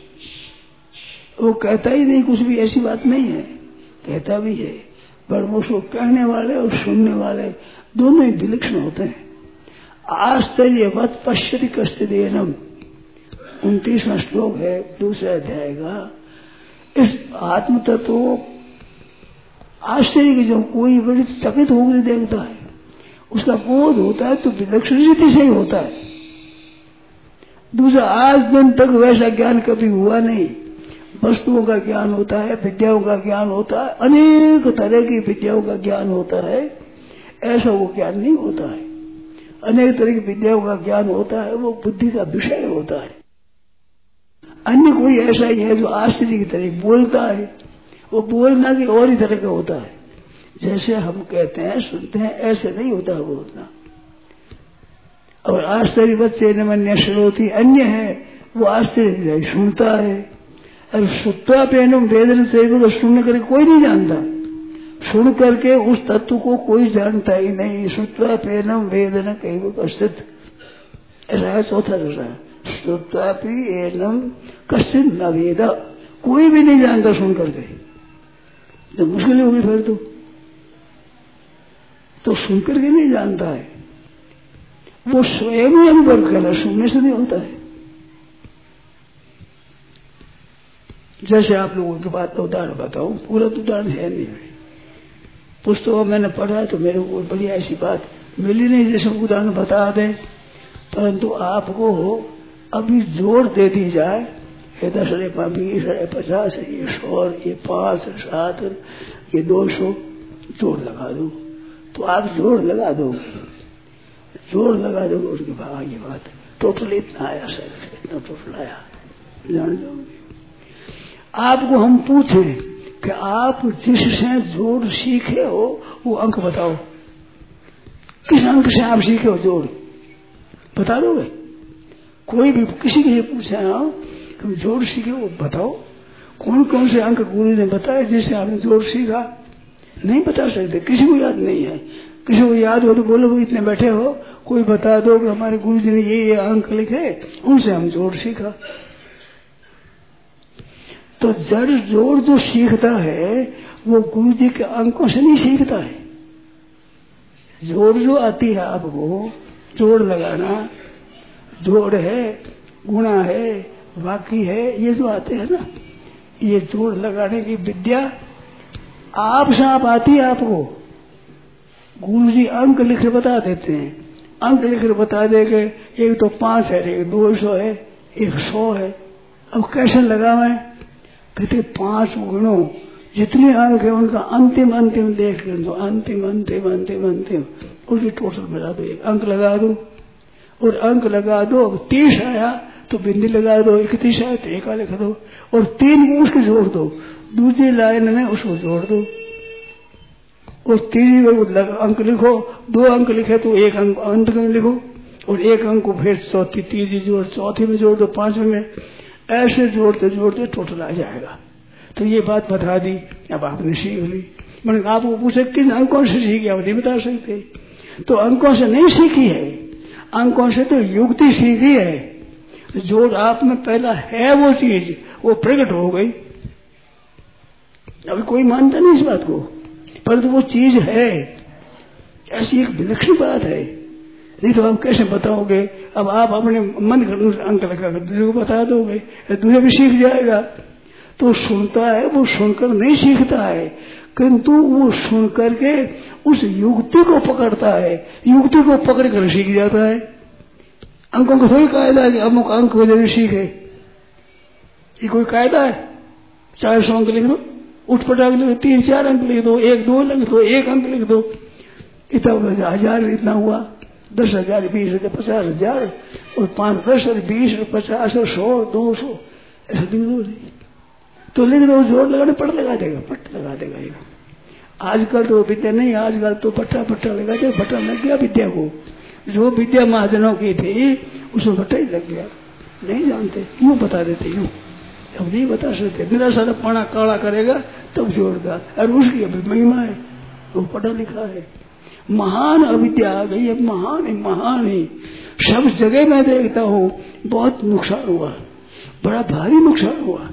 वो कहता ही नहीं, कुछ भी ऐसी बात नहीं है, कहता भी है, पर उसको कहने वाले और सुनने वाले दोनों ही विलक्षण होते हैं। आश्चर्यवत पश्यति कष्टदेनम, उनतीसवां श्लोक है दूसरे अध्याय का। इस आत्म तत्व आश्चर्य की जो कोई बड़ी चकित होकर देखता है, उसका बोध होता है तो विलक्षण रीति से ही होता है। दूसरा, आज दिन तक वैसा ज्ञान कभी हुआ नहीं। वस्तुओं का ज्ञान होता है, विद्याओं का ज्ञान होता है, अनेक तरह की विद्याओं का ज्ञान होता है, ऐसा वो ज्ञान नहीं होता है। अनेक तरह की विद्याओं का ज्ञान होता है, वो बुद्धि का विषय होता है। अन्य कोई ऐसा ही है जो आश्चर्य की तरह बोलता है, वो बोलना की और ही तरह का होता है। जैसे हम कहते हैं, सुनते हैं, ऐसे नहीं होता है बोलना। और आश्चर्य बच्चे नमन्य श्रोति अन्य है, वो आश्चर्य सुनता है। और सुत्वा पेनम वेदन से तो सुन करके कोई नहीं जानता, सुन करके उस तत्व को कोई जानता ही नहीं। सुत्वा पेनम वेदन कहीं कश्चित, ऐसा है चौथा दूसरा। श्रुत्वापि एनम कश्चित न वेद, कोई भी नहीं जानता सुन करके, तो मुश्किल होगी फिर तो तो सुन करके नहीं जानता है, वो स्वयं ही अनुभव कर रहा, सुनने से नहीं होता है। जैसे आप लोगों की बात का उदाहरण बताऊं, पूरा तो उदाहरण है नहीं, पुस्तकों मैंने पढ़ा तो मेरे को बढ़िया ऐसी बात मिली नहीं जैसे उदाहरण बता दें, परंतु आपको अभी जोड़ दे दी जाए, ये दस अरे बीस अरे पचास, ये सौ, ये पांच सात, ये दो सौ जोड़ लगा दो, तो आप जोड़ लगा दोगे, जोड़ लगा दोगे उसके बाद ये बात टोटल इतना आया, सर इतना टोटल आया, जान जाओगे। आपको हम पूछें कि आप जिससे जोड़ सीखे हो वो अंक बताओ, किस अंक से आप सीखे हो जोड़, बता दोगे? कोई भी किसी के लिए पूछे तुम जोड़ सीखे हो बताओ, कौन कौन से अंक गुरु ने बताए जिससे आपने जोड़ सीखा? नहीं बता सकते, किसी को याद नहीं है। किसी को याद हो तो बोलो, वो इतने बैठे हो, कोई बता दो कि हमारे गुरु जी ने ये ये अंक लिखे, उनसे हम जोड़ सीखा। तो जड़ जोड़ जो सीखता है वो गुरु जी के अंकों से नहीं सीखता है। जोड़ जो आती है आपको, जोड़ लगाना, जोड़ है, गुणा है, वाकी है, ये जो आते हैं ना, ये जोड़ लगाने की विद्या आप से आप आती है आपको। गुरु जी अंक लिख बता देते हैं, अंक लिख बता देंगे, एक तो पांच है, एक दो सौ है, एक सौ है। अब कैसे लगावे? कहते पांच गुणों जितने अंक है उनका अंतिम अंतिम देख ले, तो अंतिम अंतिम अंतिम अंतिम उसकी टोटल मिला दो, एक अंक लगा दो, और अंक लगा दो। तीस आया तो बिंदी लगा दो, इकतीस आया तो एका लिख दो, और तीन को उसके जोड़ दो, दूसरी लाइन में उसको जोड़ दो, और तीसरी अंक लिखो, दो अंक लिखे तो एक अंक अंत में लिखो, और एक अंक को फिर चौथी तीसरी जोड़, चौथी में जोड़ दो, पांचवें में, ऐसे जोड़ते जोड़ते टोटल आ जाएगा। तो ये बात बता दी, अब आपने सीख ली। मैंने आपको पूछा किन अंकों से सीखी, आप नहीं बता सकते। तो अंकों से नहीं सीखी है, अंकों से तो युक्ति सीखी है। जो आप में पहला है वो चीज वो प्रकट हो गई। अभी कोई मानता नहीं इस बात को, परंतु वो चीज है, ऐसी एक विलक्षण बात है। नहीं तो आप कैसे बताओगे? अब आप अपने मन का अंक लगा कर दूसरे को बता दोगे, दूसरे भी सीख जाएगा। तो सुनता है, वो सुनकर नहीं सीखता है, किंतु वो सुन करके उस युक्ति को पकड़ता है, युक्ति को पकड़ कर सीख जाता है। अंकों को थोड़ी कायदा है कि अमुक अंक को जरूर सीखे, ये कोई कायदा है? चार सौ अंक लिख दो, उठ पटाख लिख दो, तीन चार अंक लिख दो, एक दो लिख दो, एक अंक लिख दो, इतना हजार इतना हुआ, दस हजार, बीस हजार, पचास हजार, और पांच दस और बीस और पचास और सौ दो सौ ऐसा लिख दो, तो लिख दो, जोड़ लगाने पट लगा देगा, पट लगा देगा ये। आजकल तो विद्या नहीं, आजकल तो पट्टा पट्टा लगा दे, पट्टा लग गया विद्या को। जो विद्या महाजनों की थी उसमें पट्टा ही लग गया, नहीं जानते, क्यों बता देते, यूं अब नहीं बता सकते। मेरा सारा पाना काला करेगा तब जोड़गा, और उसकी अभी महिमा है, तो पढ़ा लिखा है। महान अविद्या आ गई है, महान है, महान है। सब जगह मैं देखता हूँ बहुत नुकसान हुआ, बड़ा भारी नुकसान हुआ।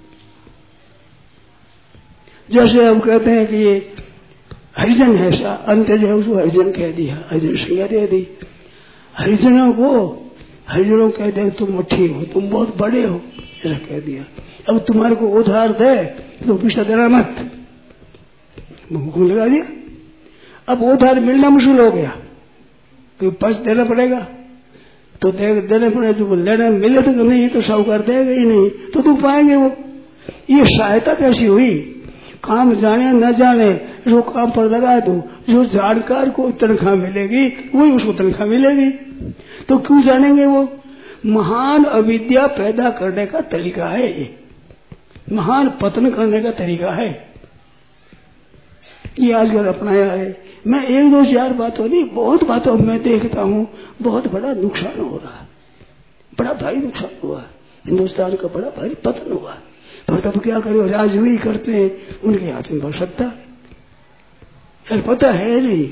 जैसे हम कहते हैं कि ये हरिजन है, सा अंत जो है उसको हरिजन कह दिया, हरिजन संज्ञा दे दी। हरिजनों को हरिजनों कहते हैं तुम मठी हो, तुम बहुत बड़े हो, ऐसा कह दिया। अब तुम्हारे को उधार दे तो पैसा देना मत, हुक्म लगा दिया। अब उधार मिलना मुश्किल हो गया, तो पैसा देना पड़ेगा, तो दे, देने पड़े तो लेने मिले तो नहीं, तो साहूकार देगा ही नहीं, तो तू पाएंगे वो। ये सहायता कैसी हुई? काम जाने न जाने जो काम पर लगा दो, जो जानकार को तनख्वाह मिलेगी वही उसको तनख्वाह मिलेगी। तो क्यों जानेंगे वो? महान अविद्या पैदा करने का तरीका है ये, महान पतन करने का तरीका है ये आजकल अपनाया है। मैं एक दो चार बातों नहीं, बहुत बातों में देखता हूँ बहुत बड़ा नुकसान हो रहा है, बड़ा भारी नुकसान हुआ है, हिंदुस्तान का बड़ा भारी पतन हुआ है। तो तब क्या करो, राजवी करते हैं, उनके हाथ में बहुत सत्ता है, पता है नहीं,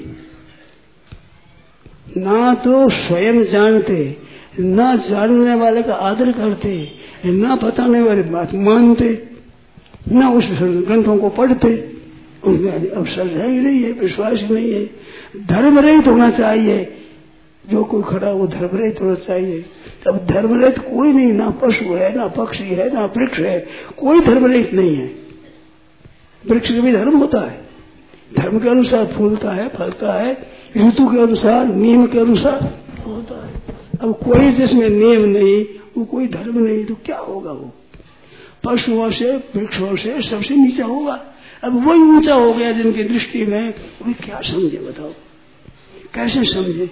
ना तो स्वयं जानते, ना जानने वाले का आदर करते, ना बताने वाले बात मानते, ना उस ग्रंथों को पढ़ते, उनमें अवसर है ही नहीं है, विश्वास ही नहीं है। धर्म रहित होना चाहिए, जो कोई खड़ा वो धर्म रहित होना चाहिए। तब धर्म रहित कोई नहीं, ना पशु है, ना पक्षी है, ना वृक्ष है, कोई धर्म रहित नहीं है। वृक्ष का भी धर्म होता है, धर्म के अनुसार फूलता है, फलता है, ऋतु के अनुसार, नियम के अनुसार होता है। अब कोई जिसमें नियम नहीं, वो कोई धर्म नहीं, तो क्या होगा? वो पशुओं से, वृक्षों से सबसे नीचा होगा। अब वही ऊंचा हो गया जिनकी दृष्टि में, वे क्या समझे बताओ, कैसे समझे?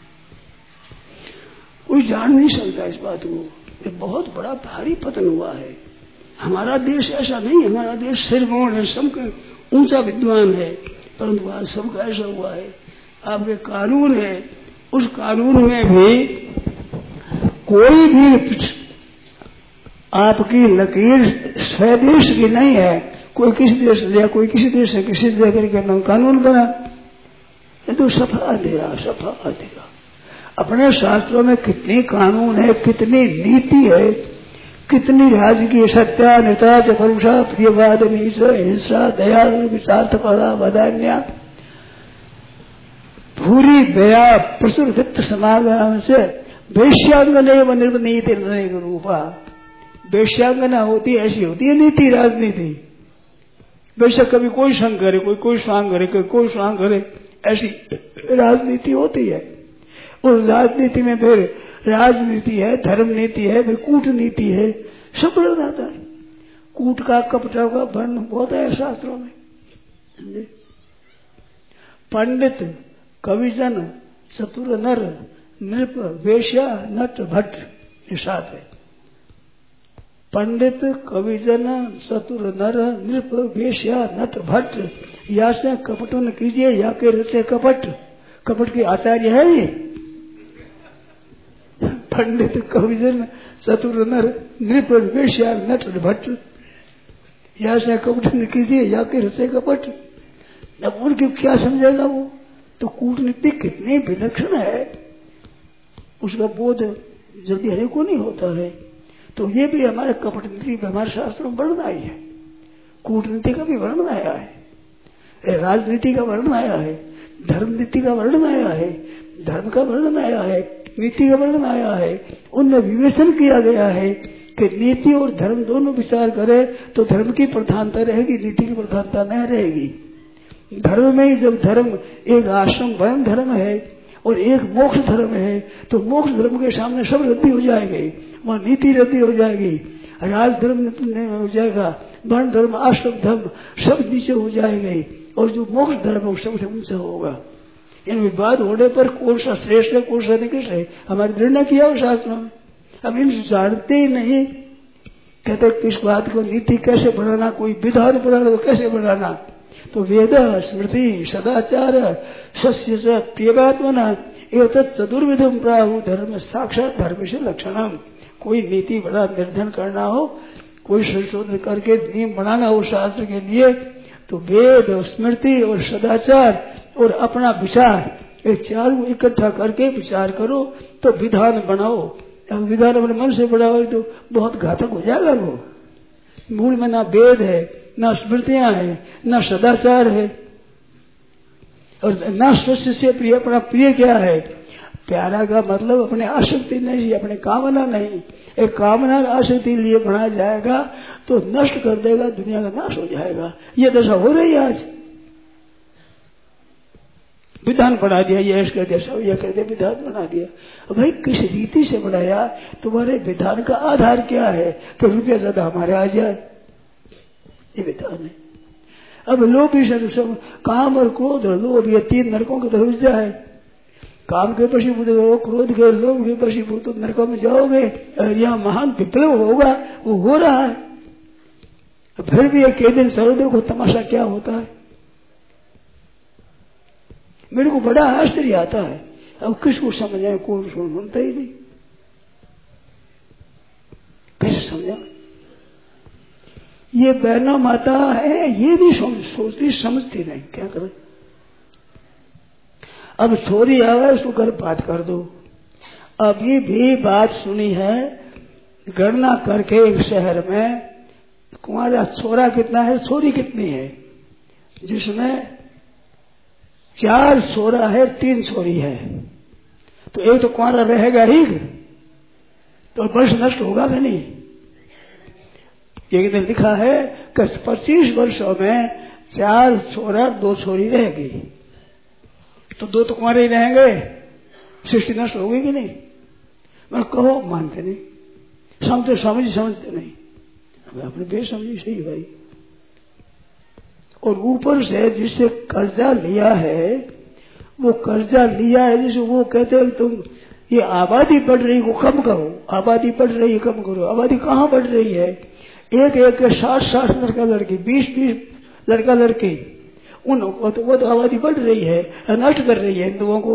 कोई जान नहीं सकता इस बात को। ये बहुत बड़ा भारी पतन हुआ है। हमारा देश ऐसा नहीं, हमारा देश सिरगौण है, सबका ऊंचा विद्वान है, परंतु आज सबका ऐसा हुआ है। आपके कानून है, उस कानून में भी कोई भी आपकी लकीर स्वदेश की नहीं है, कोई किसी देश से दिया, कोई किसी देश से किसी दे करके कानून बना, ये तो सफा अंधेरा, सफा अंधेरा। अपने शास्त्रों में कितनी कानून है, कितनी नीति है, कितनी राजकीय सत्या नेता परुषा प्रियवाद हिंसा दया विचार्थपदा वदान्या भूरी दया प्रचुर वित्त समागम से वैश्यांगने व निर्नीति रूपा। वैश्यांगना होती ऐसी होती है नीति, राजनीति। बेशक कभी कोई संग करे, कोई कोई स्वांग करे, कोई कोई स्वांग करे, ऐसी राजनीति होती है। और राजनीति में फिर राजनीति है, धर्म नीति है, फिर कूटनीति है, सब बढ़ जाता है। कूट का कपटा का वर्ण बहुत है शास्त्रों में। पंडित कविजन चतुर नर नृप वेश्या नट भट्ट, ये सात है। पंडित कविजन चतुर नर नृप वेश्या नट भट्ट, या से कपटन कीजिए या के रचे कपट। कपट के आचार्य है ये। पंडित कविजन चतुर नर नृप वेश्या नट भट्ट, या से कपटन कीजिए या के रचे कपट। अब उनकी क्या समझेगा वो? तो कूटनीति कितनी विलक्षण है, उसका बोध जल्दी हरे को नहीं होता है। तो ये भी हमारे कपट नीति में हमारे शास्त्रों में वर्णन आई है, कूटनीति का भी वर्णन आया है, राजनीति का वर्णन आया है, धर्म नीति का वर्णन आया है, धर्म का वर्णन आया है, नीति का वर्णन आया है। उनमें विवेचन किया गया है कि नीति और धर्म दोनों विचार करे तो धर्म की प्रधानता रहेगी, नीति की प्रधानता नहीं रहेगी। धर्म में ही जब धर्म एक आश्रम वर्ण धर्म है और एक मोक्ष धर्म है, तो मोक्ष धर्म के सामने सब रद्दी हो जाएंगे, वहाँ नीति रद्दी हो जाएगी, राज धर्म हो जाएगा, वर्ण धर्म आश्रम धर्म सब नीचे हो जाएंगे, और जो मोक्ष धर्म है सबसे ऊंचा होगा। इन विवाद होने पर कौन सा श्रेष्ठ है कौन सा निकृष्ट है हमारे निर्णय किया हो शास्त्रों में। अब इन जानते ही नहीं, कहते किस बात को नीति कैसे बढ़ाना, कोई विधान बढ़ाना तो कैसे बढ़ाना। तो वेद स्मृति सदाचार सस्य च प्रियवात्मना एतत् चतुर्विधम प्राहु धर्म साक्षात धर्म से लक्षणम। कोई नीति बड़ा निर्धारण करना हो, कोई संशोधन करके नियम बनाना हो शास्त्र के लिए, तो वेद स्मृति और सदाचार और अपना विचार, ये चारों इकट्ठा करके विचार करो तो विधान बनाओ। अब विधान अपने मन से बढ़ाओ तो बहुत घातक हो जाएगा। वो मूल में ना वेद है, ना स्मृतियां है, ना सदाचार है, और ना स्वस्य से प्रिय। अपना प्रिय क्या है? प्यारा का मतलब अपने आसक्ति नहीं, अपने कामना नहीं। एक कामना आसक्ति लिए बनाया जाएगा तो नष्ट कर देगा, दुनिया का नाश हो जाएगा। ये दशा हो रही है आज। विधान बना दिया, ये ऐसा कर दिया, सब ये कर दिया, विधान बना दिया। अब भाई किस रीति से बनाया? तुम्हारे विधान का आधार क्या है कि रुपया ज्यादा हमारे आ जाए? ये विधान है। अब लोभ भी सब, काम और क्रोध और लोभ, ये तीन नरकों की तरफ जाए। काम के वशीभूत हो, क्रोध के, लोभ के वशीभूत तो नरकों में जाओगे। और यहाँ महान विप्लव होगा, वो हो रहा है। फिर भी एक दिन चलो देखो तमाशा क्या होता है। मेरे को बड़ा आश्चर्य आता है, अब किसको समझाए, कौन सुनता ही नहीं, कैसे समझा? ये बहना माता है, ये भी सोचती समझती नहीं, क्या करें? अब छोरी आवे उसको घर बात कर दो। अभी भी बात सुनी है, गणना करके एक शहर में तुम्हारा छोरा कितना है, छोरी कितनी है, जिसमें चार छोरा है, तीन छोरी है, तो एक तो कुंवारा रहेगा ही, तो वर्ष नष्ट होगा कि नहीं? एक दिन लिखा है कि पच्चीस वर्षों में चार छोरा दो छोरी रहेगी, तो दो तो कुंवारे ही रहेंगे, सृष्टि नष्ट होगी कि नहीं? मैं कहो मानते नहीं, समझते समझ समझते नहीं, अपने बेसमझी सही भाई। और ऊपर से जिससे कर्जा लिया है, वो कर्जा लिया है जिसे वो कहते हैं तुम ये आबादी बढ़ रही को कम करो, आबादी बढ़ रही है कम करो। आबादी कहाँ बढ़ रही है? एक एक साठ साठ लड़का लड़की, बीस बीस लड़का लड़की, उन तो वो तो आबादी बढ़ रही है, नष्ट कर रही है हिंदुओं को।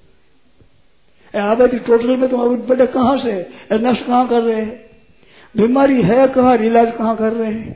आबादी टोटल में तुम बढ़े कहाँ से, नष्ट कहाँ कर रहे हैं? बीमारी है कहाँ, इलाज कहाँ कर रहे हैं?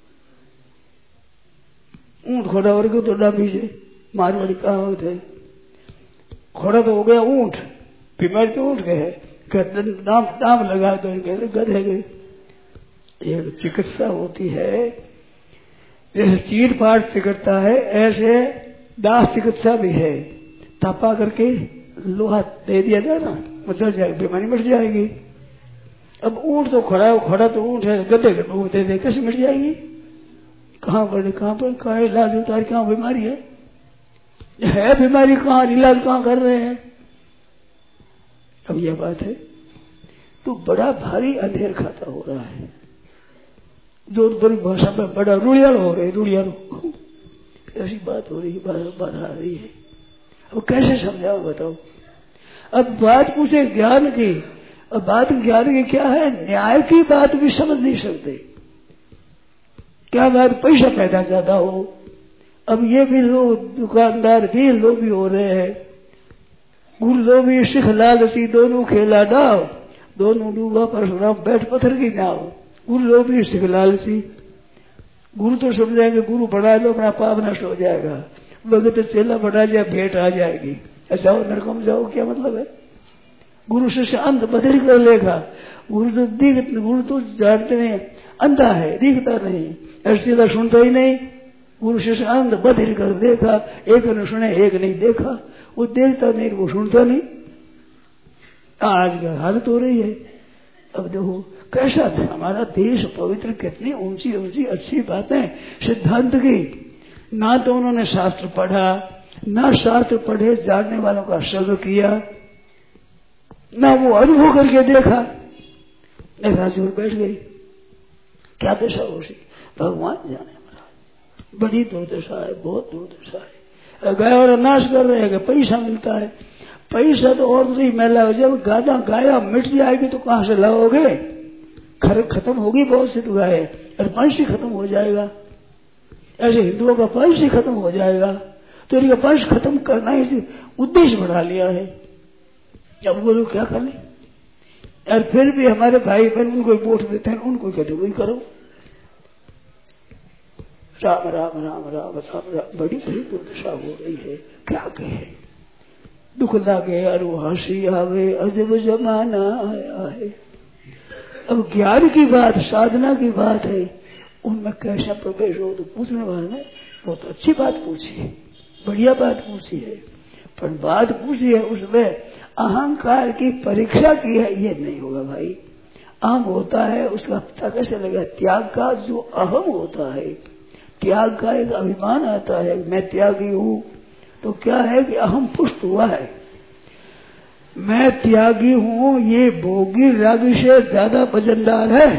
ऊंट घोड़ा वर्ग तो डाबी से मारवाड़ी कहावत है, घोड़ा तो हो गया ऊंट, बीमारी तो ऊंट गए, नाम नाम लगा तो गधे गए। एक चिकित्सा होती है, जैसे चीर फाड़ चिकित्सा है, ऐसे दाह चिकित्सा भी है। तपा करके लोहा दे दिया जाए ना, मतलब जाएगी, बीमारी मिट जाएगी। अब ऊंट तो खड़ा है, खड़ा तो ऊंट है, गधे को दे दे कैसे मिट जाएगी? कहाँ बढ़े, कहाँ पर, कहाँ इलाज होता है, कहाँ बीमारी है? है बीमारी कहाँ, इलाज कहाँ कर रहे हैं? अब यह बात है, तो बड़ा भारी अंधेर खाता हो रहा है। जो बड़ी भाषा में बड़ा रुड़ियाल हो रहे, रुड़ियाल ऐसी बात हो रही है, बात आ रही है। अब कैसे समझाओ बताओ? अब बात पूछे ज्ञान की, अब बात ज्ञान की क्या है? न्याय की बात भी समझ नहीं सकते। क्या बात, पैसा पैदा ज्यादा हो। अब ये भी लोग दुकानदार भी लोभी हो रहे हैं। गुरु लोभी सिख लालची दोनों खेला डाव, दोनों डूबा परशुराम बैठ पत्थर की नाव। गुरु लोभी सिख लालची, गुरु तो समझाएंगे गुरु बढ़ा लो अपना पाप नष्ट हो जाएगा, भगत चेला बढ़ा जाए भेंट आ जाएगी। ऐसा हो नरकों में जाओ, क्या मतलब है? गुरु शिष्य अंत बदल कर लेगा। गुरु तो दिख, गुरु तो जानते नहीं, अंधा है, दिखता नहीं, ऐसा सुनता ही नहीं। गुरु शिष्य अंत बदल कर देखा, एक ने सुने एक नहीं देखा, वो देखता नहीं वो सुनता नहीं। आज का हालत हो रही है। अब देखो कैसा था हमारा देश पवित्र, कितनी ऊंची ऊंची अच्छी बातें सिद्धांत की। ना तो उन्होंने शास्त्र पढ़ा, ना शास्त्र पढ़े जानने वालों का संग किया, ना वो अनुभव करके देखा, एक राजी में बैठ गई। क्या दशा हो सी भगवान जाने, महाराज बड़ी दुर्दशा है, बहुत दुर्दशा है। गाय और नाश कर रहे हैं, पैसा मिलता है, पैसा तो और नहीं मिला हो। जब गादा गाया मिट जाएगी तो कहां से लाओगे? खत्म होगी बहुत सी तो गाय, और वंश ही खत्म हो जाएगा। ऐसे हिंदुओं का वंश ही खत्म हो जाएगा, तो इनका वंश खत्म करना ही उद्देश्य बढ़ा लिया है। अब वो लोग क्या करें? और फिर भी हमारे भाई बहन उनको वोट देते हैं, उनको कहते वही करो। राम राम राम राम राम राम, बड़ी बड़ी दुर्दशा हो रही है। क्या कहे, दुख लागे और हंसी आवे, अजब जमाना आया है। अब ज्ञान की बात, साधना की बात है, उनमें कैसा प्रवेश हो? तो पूछने वाले ने बहुत अच्छी बात पूछी है, बढ़िया बात पूछी है, पर बात पूछी है उसमें अहंकार की परीक्षा की है, ये नहीं होगा भाई। अहम होता है उसका पता कैसे लगा? त्याग का जो अहम होता है, त्याग का एक अभिमान आता है, मैं त्यागी हूँ, तो क्या है कि अहम पुष्ट हुआ है। मैं त्यागी हूं, ये भोगी रागी से ज्यादा वजनदार है।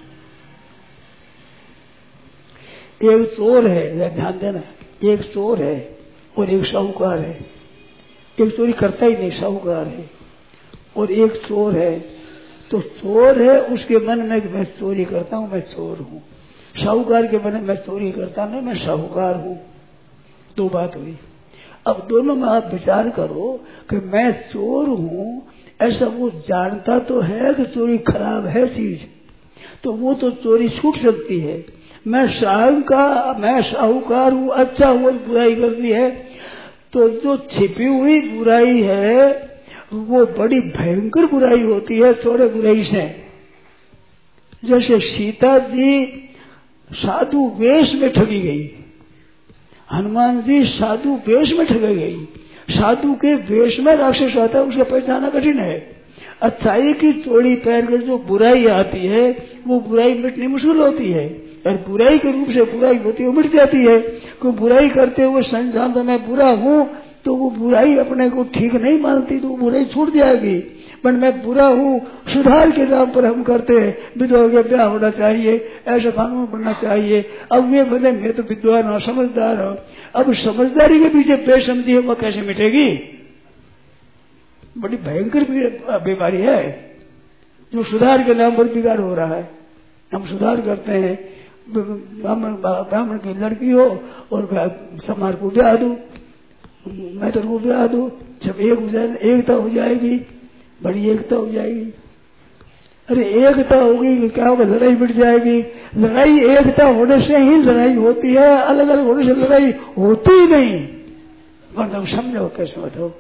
एक चोर है, ध्यान देना, एक चोर है और एक साहूकार है। एक चोरी करता ही नहीं, साहूकार है। और एक चोर है, तो चोर है उसके मन में मैं चोरी करता हूं, मैं चोर हूं। साहूकार के मन में मैं चोरी करता नहीं, मैं साहूकार हूं। दो बात हुई। अब दोनों में आप विचार करो कि मैं चोर हूं, ऐसा वो जानता तो है कि चोरी खराब है चीज, तो वो तो चोरी छूट सकती है। मैं साहूकार मैं साहूकार हूं, अच्छा हुआ बुराई करनी है, तो जो छिपी हुई बुराई है वो बड़ी भयंकर बुराई होती है थोड़े बुराई से। जैसे सीता जी साधु वेश में ठगी गई, हनुमान जी साधु वेश में ठगी गई। साधु के वेश में राक्षस आता है, उसका पहचाना कठिन है। अच्छाई की चोरी पैर कर जो बुराई आती है वो बुराई मिटनी मुश्किल होती है, और बुराई के रूप से बुराई होती है वो मिट जाती है। कोई बुराई करते हुए संजान तो मैं बुरा हूं, तो वो बुराई अपने को ठीक नहीं मानती, तो वो बुराई छूट जाएगी। पर मैं बुरा हूं, सुधार के नाम पर हम करते हैं, विधवा के ब्याह होना चाहिए, ऐसा कानून बनना चाहिए। अब वे बोले मैं तो विद्वान हूं, समझदार हूं। अब समझदारी के पीछे बेसमझी है, वो कैसे मिटेगी? बड़ी भयंकर बीमारी है जो सुधार के नाम पर बिगाड़ हो रहा है। हम सुधार करते हैं, ब्राह्मण ब्राह्मण की लड़की हो और समाज को ब्याह दो, मैं तो ब्याह दो, जब एक हो जाए एकता हो जाएगी, बड़ी एकता हो जाएगी। अरे एकता होगी क्या होगा? लड़ाई मिट जाएगी। लड़ाई एकता होने से ही लड़ाई होती है, अलग अलग होने से लड़ाई होती ही नहीं। मतलब समझो कैसे बताओ।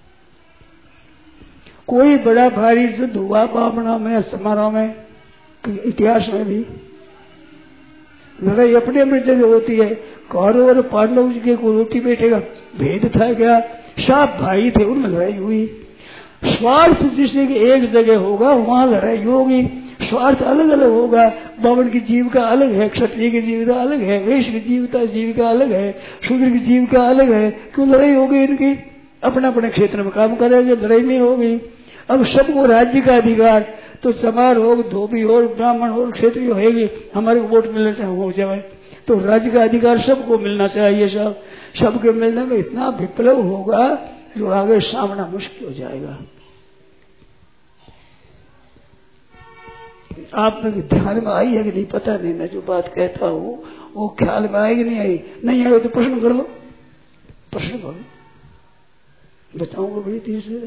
कोई बड़ा भारी युद्ध हुआ ब्राह्मणों में, समारोह में, इतिहास में भी लड़ाई अपने अपने जगह होती है। कौरव और पांडव के को रोटी बैठेगा भेद था क्या? सब भाई थे, उनमें लड़ाई हुई। स्वार्थ जिससे कि एक जगह होगा वहां लड़ाई होगी। स्वार्थ अलग अलग होगा। ब्राह्मण की जीविका अलग है, क्षत्रिय की जीविका अलग है, वैश्य की जीविका जीविका अलग है, शूद्र की जीविका अलग है। क्यों लड़ाई होगी इनकी? अपने अपने क्षेत्र में काम करेंगे, लड़ाई नहीं होगी। अब सबको राज्य का अधिकार, तो चमार हो, धोबी हो, ब्राह्मण हो, क्षत्रिय होगी, हमारे को वोट मिलने से हो जाए, तो राज्य का अधिकार सबको मिलना चाहिए। सब सबके मिलने में इतना विप्लव होगा जो आगे सामना मुश्किल हो जाएगा। आप में ध्यान में आई है कि नहीं पता नहीं, मैं जो बात कहता हूँ वो ख्याल में आई कि नहीं आई? नहीं आए तो प्रश्न कर लो, प्रश्न करो, बताऊंगा बड़ी तीसरे।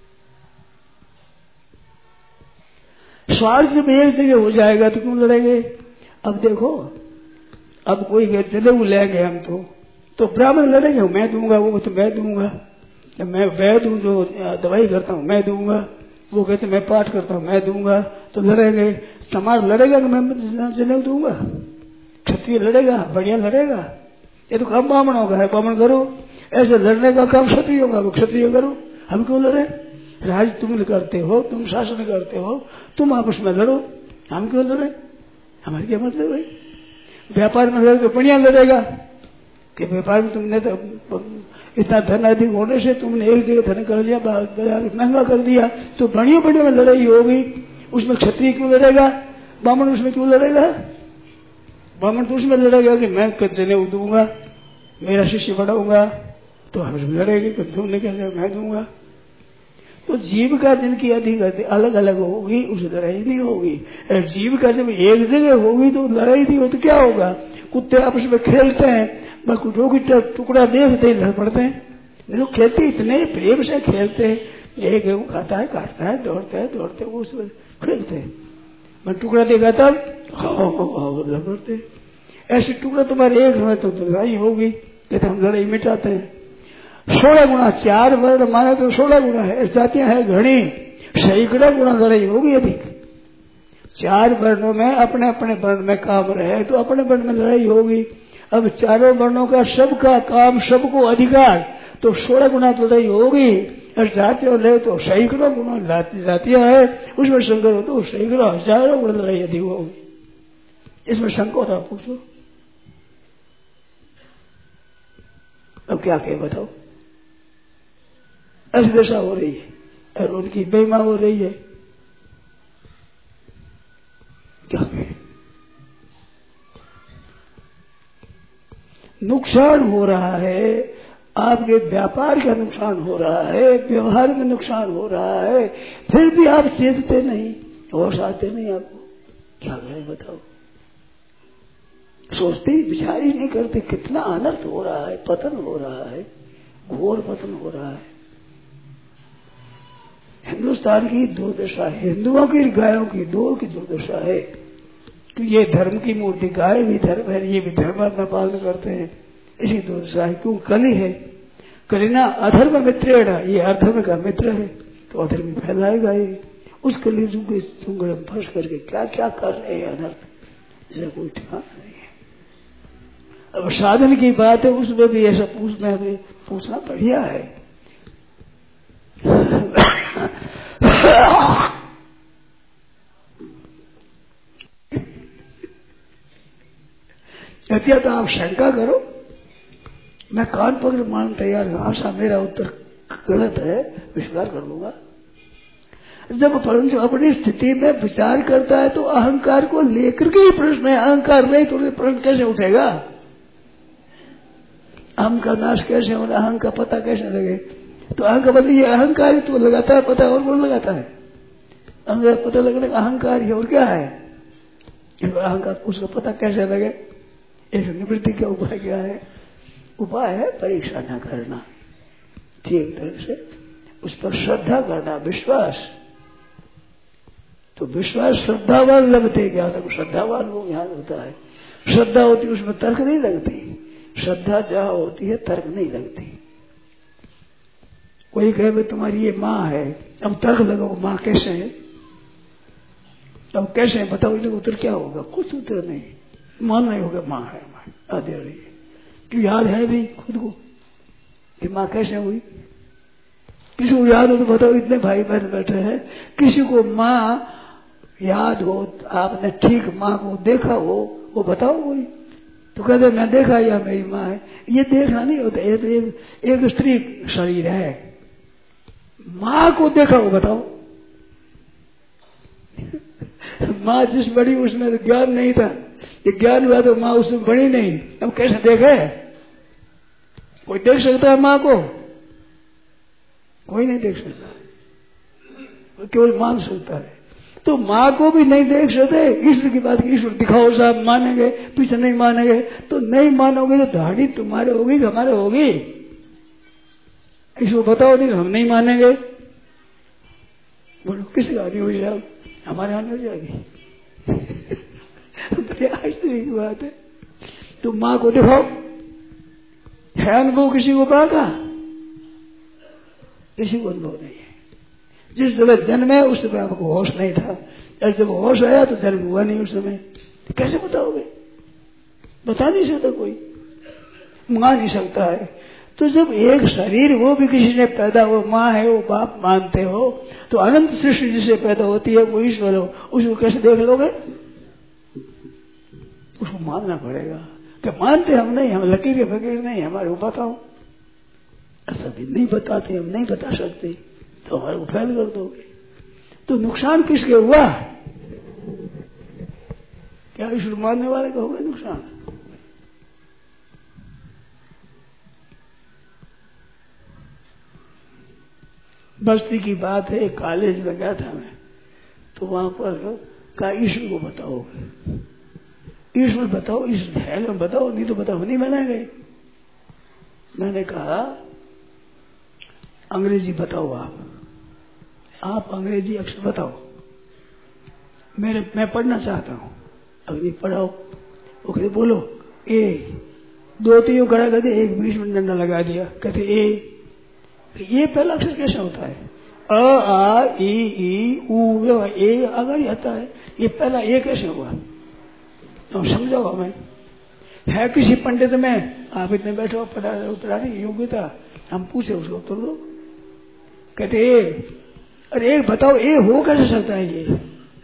स्वार्थ जब एक जगह हो जाएगा तो क्यों लड़ेंगे? अब देखो, अब कोई जनेऊ लेंगे हम तो तो ब्राह्मण लड़ेंगे, मैं दूंगा, वो तो मैं दूंगा, मैं वैद हूं जो दवाई करता हूँ मैं दूंगा, वो कहते मैं पाठ करता हूँ मैं दूंगा, तो लड़ेंगे। समाज लड़ेगा कि मैं जनेऊ दूंगा? क्षत्रिय लड़ेगा, बढ़िया लड़ेगा। ये तो काम ब्राह्मणों का है, ब्राह्मण करो। ऐसे लड़ने का काम क्षत्रियों का, क्षत्रिय करो। हम क्यों लड़े? राज तुम करते हो, तुम शासन करते हो, तुम आपस में लड़ो, हम क्यों लड़े? हमारे क्या मतलब है? व्यापार में लड़के बढ़िया लड़ेगा कि व्यापार में तुमने तो इतना धन अधिक होने से तुमने एक जगह धन कर लिया, बाजार महंगा कर दिया, तो बढ़िया बढ़िया में लड़ाई होगी। उसमें क्षत्रिय क्यों लड़ेगा? ब्राह्मण उसमें क्यों लड़ेगा? ब्राह्मण तो उसमें लड़ेगा कि मैं जनेऊ दूंगा, मेरा शिष्य बढ़ाऊंगा, तो हम उसमें लड़ेंगे कि तुमने क्या मैं दूंगा। तो जीविका जिनकी अधिक अलग अलग होगी उस लड़ाई नहीं होगी। जीविका जब एक जगह होगी तो लड़ाई नहीं हो तो क्या होगा? कुत्ते आपस में खेलते हैं, बस कुत्तों की टुकड़ा देखते ही लड़ पड़ते हैं। लोग खेलते इतने प्रेम से खेलते हैं, एक गेहूं खाता है, काटता है, दौड़ते है, दौड़ते वो उसमें खेलते हैं। मैं टुकड़ा देखा तब लड़ पड़ते। ऐसे टुकड़ा तुम्हारे एक है तो लड़ाई होगी, कहते हम लड़ाई मिटाते हैं। सोलह गुना, चार वर्ण माने तो सोलह गुना है, जातियां है घनी, सैकड़ा गुना लड़ाई होगी अधिक। चार वर्णों में अपने अपने वर्ण में काम रहे तो अपने वर्ण में लड़ाई होगी। अब चारों वर्णों का सबका काम, सबको अधिकार, तो सोलह गुना लड़ाई होगी। और जातियों ले तो सैकड़ों गुना जातियां है, उसमें संघर्ष हो तो सैकड़ों हजारों गुना लड़ाई अधिक होगी। इसमें संकोच आप पूछो, अब क्या कहे बताओ? ऐसी दशा हो रही है और उनकी बेईमा हो रही है। क्या कहें? नुकसान हो रहा है, आपके व्यापार का नुकसान हो रहा है, व्यवहार में नुकसान हो रहा है, फिर भी आप चेतते नहीं, होश आते नहीं आपको। क्या करें बताओ? सोचते ही विचार ही नहीं करते कितना अनर्थ हो रहा है, पतन हो रहा है, घोर पतन हो रहा है। हिंदुस्तान की दुर्दशा है, हिंदुओं की गायों की दो की दुर्दशा है कि ये धर्म की मूर्ति, गाय भी धर्म है, ये भी धर्म अपना पालन करते हैं, इसी दुर्दशा है। क्यों? कली है, कलिना अधर्म मित्र है, ये अधर्म का मित्र है, तो अधर्म फैलाएगा ये। उस कली के चुंगड़ में फंस करके क्या क्या कर रहे हैं अनर्थ, इसे कोई ठिकाना नहीं है। अब साधन की बात है, उसमें भी ऐसा पूछना है, पूछना बढ़िया है। यदि तो आप शंका करो, मैं कान पकड़ मान तैयार हूं, आशा मेरा उत्तर गलत है, विश्वास कर लूंगा। जब परंतु अपनी स्थिति में विचार करता है तो अहंकार को लेकर के ही प्रश्न है, अहंकार नहीं तो प्रश्न कैसे उठेगा? अहम का नाश कैसे होना, अहम का पता कैसे लगे? तो अहंकार बदली ये अहंकार तो लगाता है पता, और कौन लगाता है? अहंकार पता लगने का अहंकार ही, और क्या है? अहंकार उसका पता कैसे लगे? एक निवृत्ति का उपाय क्या है? उपाय है परीक्षा न करना, ठीक तरह से उस पर श्रद्धा करना, विश्वास। तो विश्वास श्रद्धावान लगते, क्या तक श्रद्धावान लोग यहाँ होता है। श्रद्धा होती है उसमें तर्क नहीं लगती, श्रद्धा जहाँ होती है तर्क नहीं लगती। कोई कहे भाई तुम्हारी ये माँ है, अब तर्क लगाओ माँ कैसे है, अब कैसे है बताओ, इनका उत्तर क्या होगा? कुछ उत्तर नहीं, मानना ही होगा माँ है, माँ आदि रही है। क्यों याद है भी खुद को कि माँ कैसे हुई? किसी को याद हो तो बताओ, इतने भाई बहन बैठे हैं, किसी को माँ याद हो, आपने ठीक माँ को देखा हो, वो बताओ कोई। तो कहते मैं देखा या मेरी माँ है, ये देखना नहीं होता, ये तो एक, एक स्त्री शरीर है। माँ को देखा हो बताओ। माँ जिस बड़ी उसमें तो ज्ञान नहीं था, ये ज्ञान हुआ तो माँ उसमें बड़ी नहीं, अब कैसे देखे? कोई देख सकता है माँ को? कोई नहीं देख सकता, केवल मान सकता है। तो माँ को भी नहीं देख सकते, ईश्वर की बात, ईश्वर दिखाओ साहब, मानेंगे, पीछे नहीं मानेंगे। तो नहीं मानोगे तो दाढ़ी तुम्हारे होगी कि हमारे होगी? ईश्वर बताओ नहीं, हम नहीं मानेंगे। बोलो किसी आदमी हो जाए, हमारे आने हो जाएगी। बड़े आश्चर्य की बात है। तो माँ को दिखाओ, है अनुभव किसी को माँ का? किसी को अनुभव नहीं है। जिस समय जन्म है उस समय आपको होश नहीं था, और जब होश आया तो जन्म हुआ नहीं उस समय, तो कैसे बताओगे? बता नहीं सकता कोई, मान नहीं सकता है। तो जब एक शरीर वो भी किसी ने पैदा हो, माँ है वो बाप मानते हो, तो अनंत सृष्टि जिसे पैदा होती है वो ईश्वर हो, उसको कैसे देख लोगे? उसको मानना पड़ेगा कि मानते हम नहीं, हम लकीर के फकीर नहीं, हमारे को बताओ। ऐसा भी नहीं बताते, हम नहीं बता सकते, तो हमारे को फैल कर दोगे। तो नुकसान किसके हुआ? क्या ईश्वर मानने वाले का होगा नुकसान? बस्ती की बात है, कॉलेज में गया था मैं, तो वहां पर कहा ईश्वर को बताओ, ईश्वर बताओ, ईश्वर है ना बताओ, नहीं तो बताओ, नहीं बनाएंगे। मैंने कहा अंग्रेजी बताओ, आप आप अंग्रेजी अक्षर बताओ, मेरे मैं पढ़ना चाहता हूँ। अग्नि पढ़ाओ, वो कहते बोलो ए, दो तीन खड़ा कर दिया, एक बीच में डंडा लगा दिया, कहते ए। ये पहला अक्षर कैसे होता है? अ आ ई ई उ ए अगर आता है, ये पहला ए कैसे हुआ? तो समझाओ हमें। है किसी पंडित में, आप इतने बैठे हो, पढ़ाने योग्यता, हम पूछे उसको उत्तर दो। कहते ए, अरे एक बताओ ए हो कैसे सकता है? ये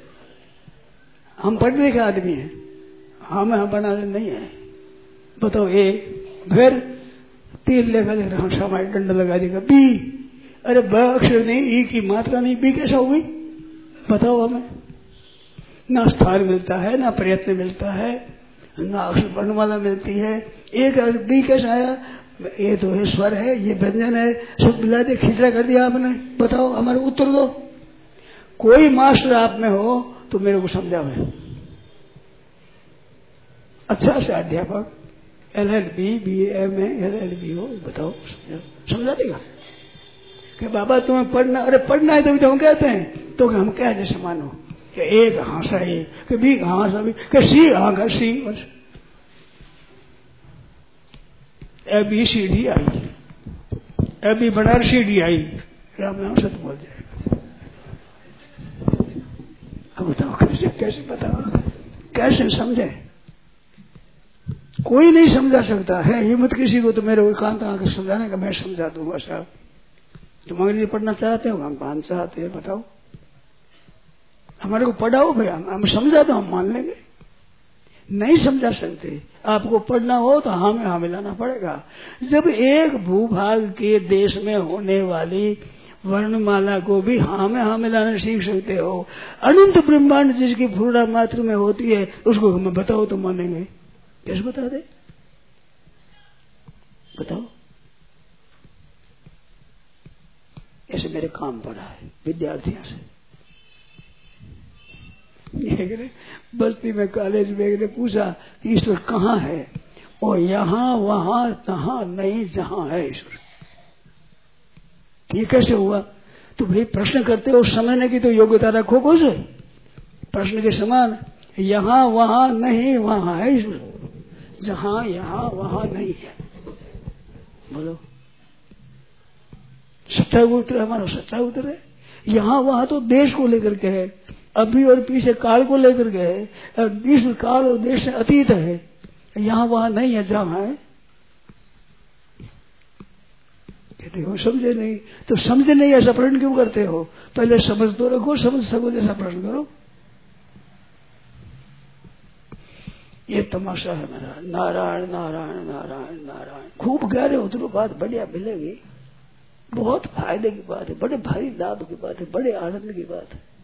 हम पढ़ने के आदमी हैं, हम हम बनाने नहीं है, बताओ ए। फिर तीर लेकर हम समाज डंडा लगा देगा बी, अरे ब अक्षर नहीं, ई की मात्रा नहीं, बी कैसा हुई बताओ हमें। ना स्थान मिलता है, ना प्रयत्न मिलता है, ना अक्षर वर्णमाला मिलती है। एक बी कैसा आया? ये तो है स्वर है, ये व्यंजन है, सब मिला दे खिचड़ा कर दिया आपने। बताओ हमारे उत्तर दो। कोई मास्टर आप में हो तो मेरे को समझावे, अच्छा से अध्यापक L L B B M A L L B हो, बताओ समझा देगा कि बाबा तुम्हें पढ़ना, अरे पढ़ना है तो हम कहते हैं, तो हम क्या जैसे मानो कि एक हासा ए कि बी हासा बी कि सी हाँ का सी, बस A B C D I, A B बना सी डी आई, राम नाम सत्य बोल जाएगा। अब बताओ कैसे कैसे बताओ, कैसे समझे? कोई नहीं समझा सकता है। हिम्मत किसी को तो मेरे को एकांत आकर समझाने का, मैं समझा दूंगा साहब। तुम अंग्रेजी पढ़ना चाहते हो, हम पान चाहते हैं, बताओ हमारे को पढ़ाओ भैया, हम समझा दो, हम मान लेंगे। नहीं समझा सकते, आपको पढ़ना हो तो हाँ में हाँ मिलाना पड़ेगा। जब एक भूभाग के देश में होने वाली वर्णमाला को भी हाँ में हाँ मिलाना सीख सकते हो, अनंत ब्रह्मांड जिसकी पूर्णा मात्र में होती है उसको हमें बताओ तो मानेंगे? कैसे बता दे, बताओ। ऐसे मेरे काम पड़ा है विद्यार्थियों से, बस्ती में कॉलेज में ने पूछा कि ईश्वर कहाँ है, और यहाँ वहां तहाँ नहीं जहां है ईश्वर। ये कैसे हुआ? तो भाई प्रश्न करते हो, समझने की तो योग्यता रखो कुछ, प्रश्न के समान। यहाँ वहां नहीं वहां है ईश्वर, जहां यहाँ वहां नहीं है। बोलो सच्चा उत्तर, हमारा सच्चा उत्तर है। यहाँ वहां तो देश को लेकर के है, अभी और पीछे काल को लेकर के है, ईश्वर काल और देश से अतीत है। यहाँ वहां नहीं है, जहां है। कहते हो समझे नहीं, तो समझे नहीं ऐसा प्रश्न क्यों करते हो? पहले समझ तो रखो, समझ सको जैसा प्रश्न करो। ये तमाशा है मेरा। नारायण नारायण नारायण नारायण। खूब गहरे उतरो, बात बढ़िया मिलेगी, बहुत फायदे की बात है, बड़े भारी लाभ की बात है, बड़े आनंद की बात है।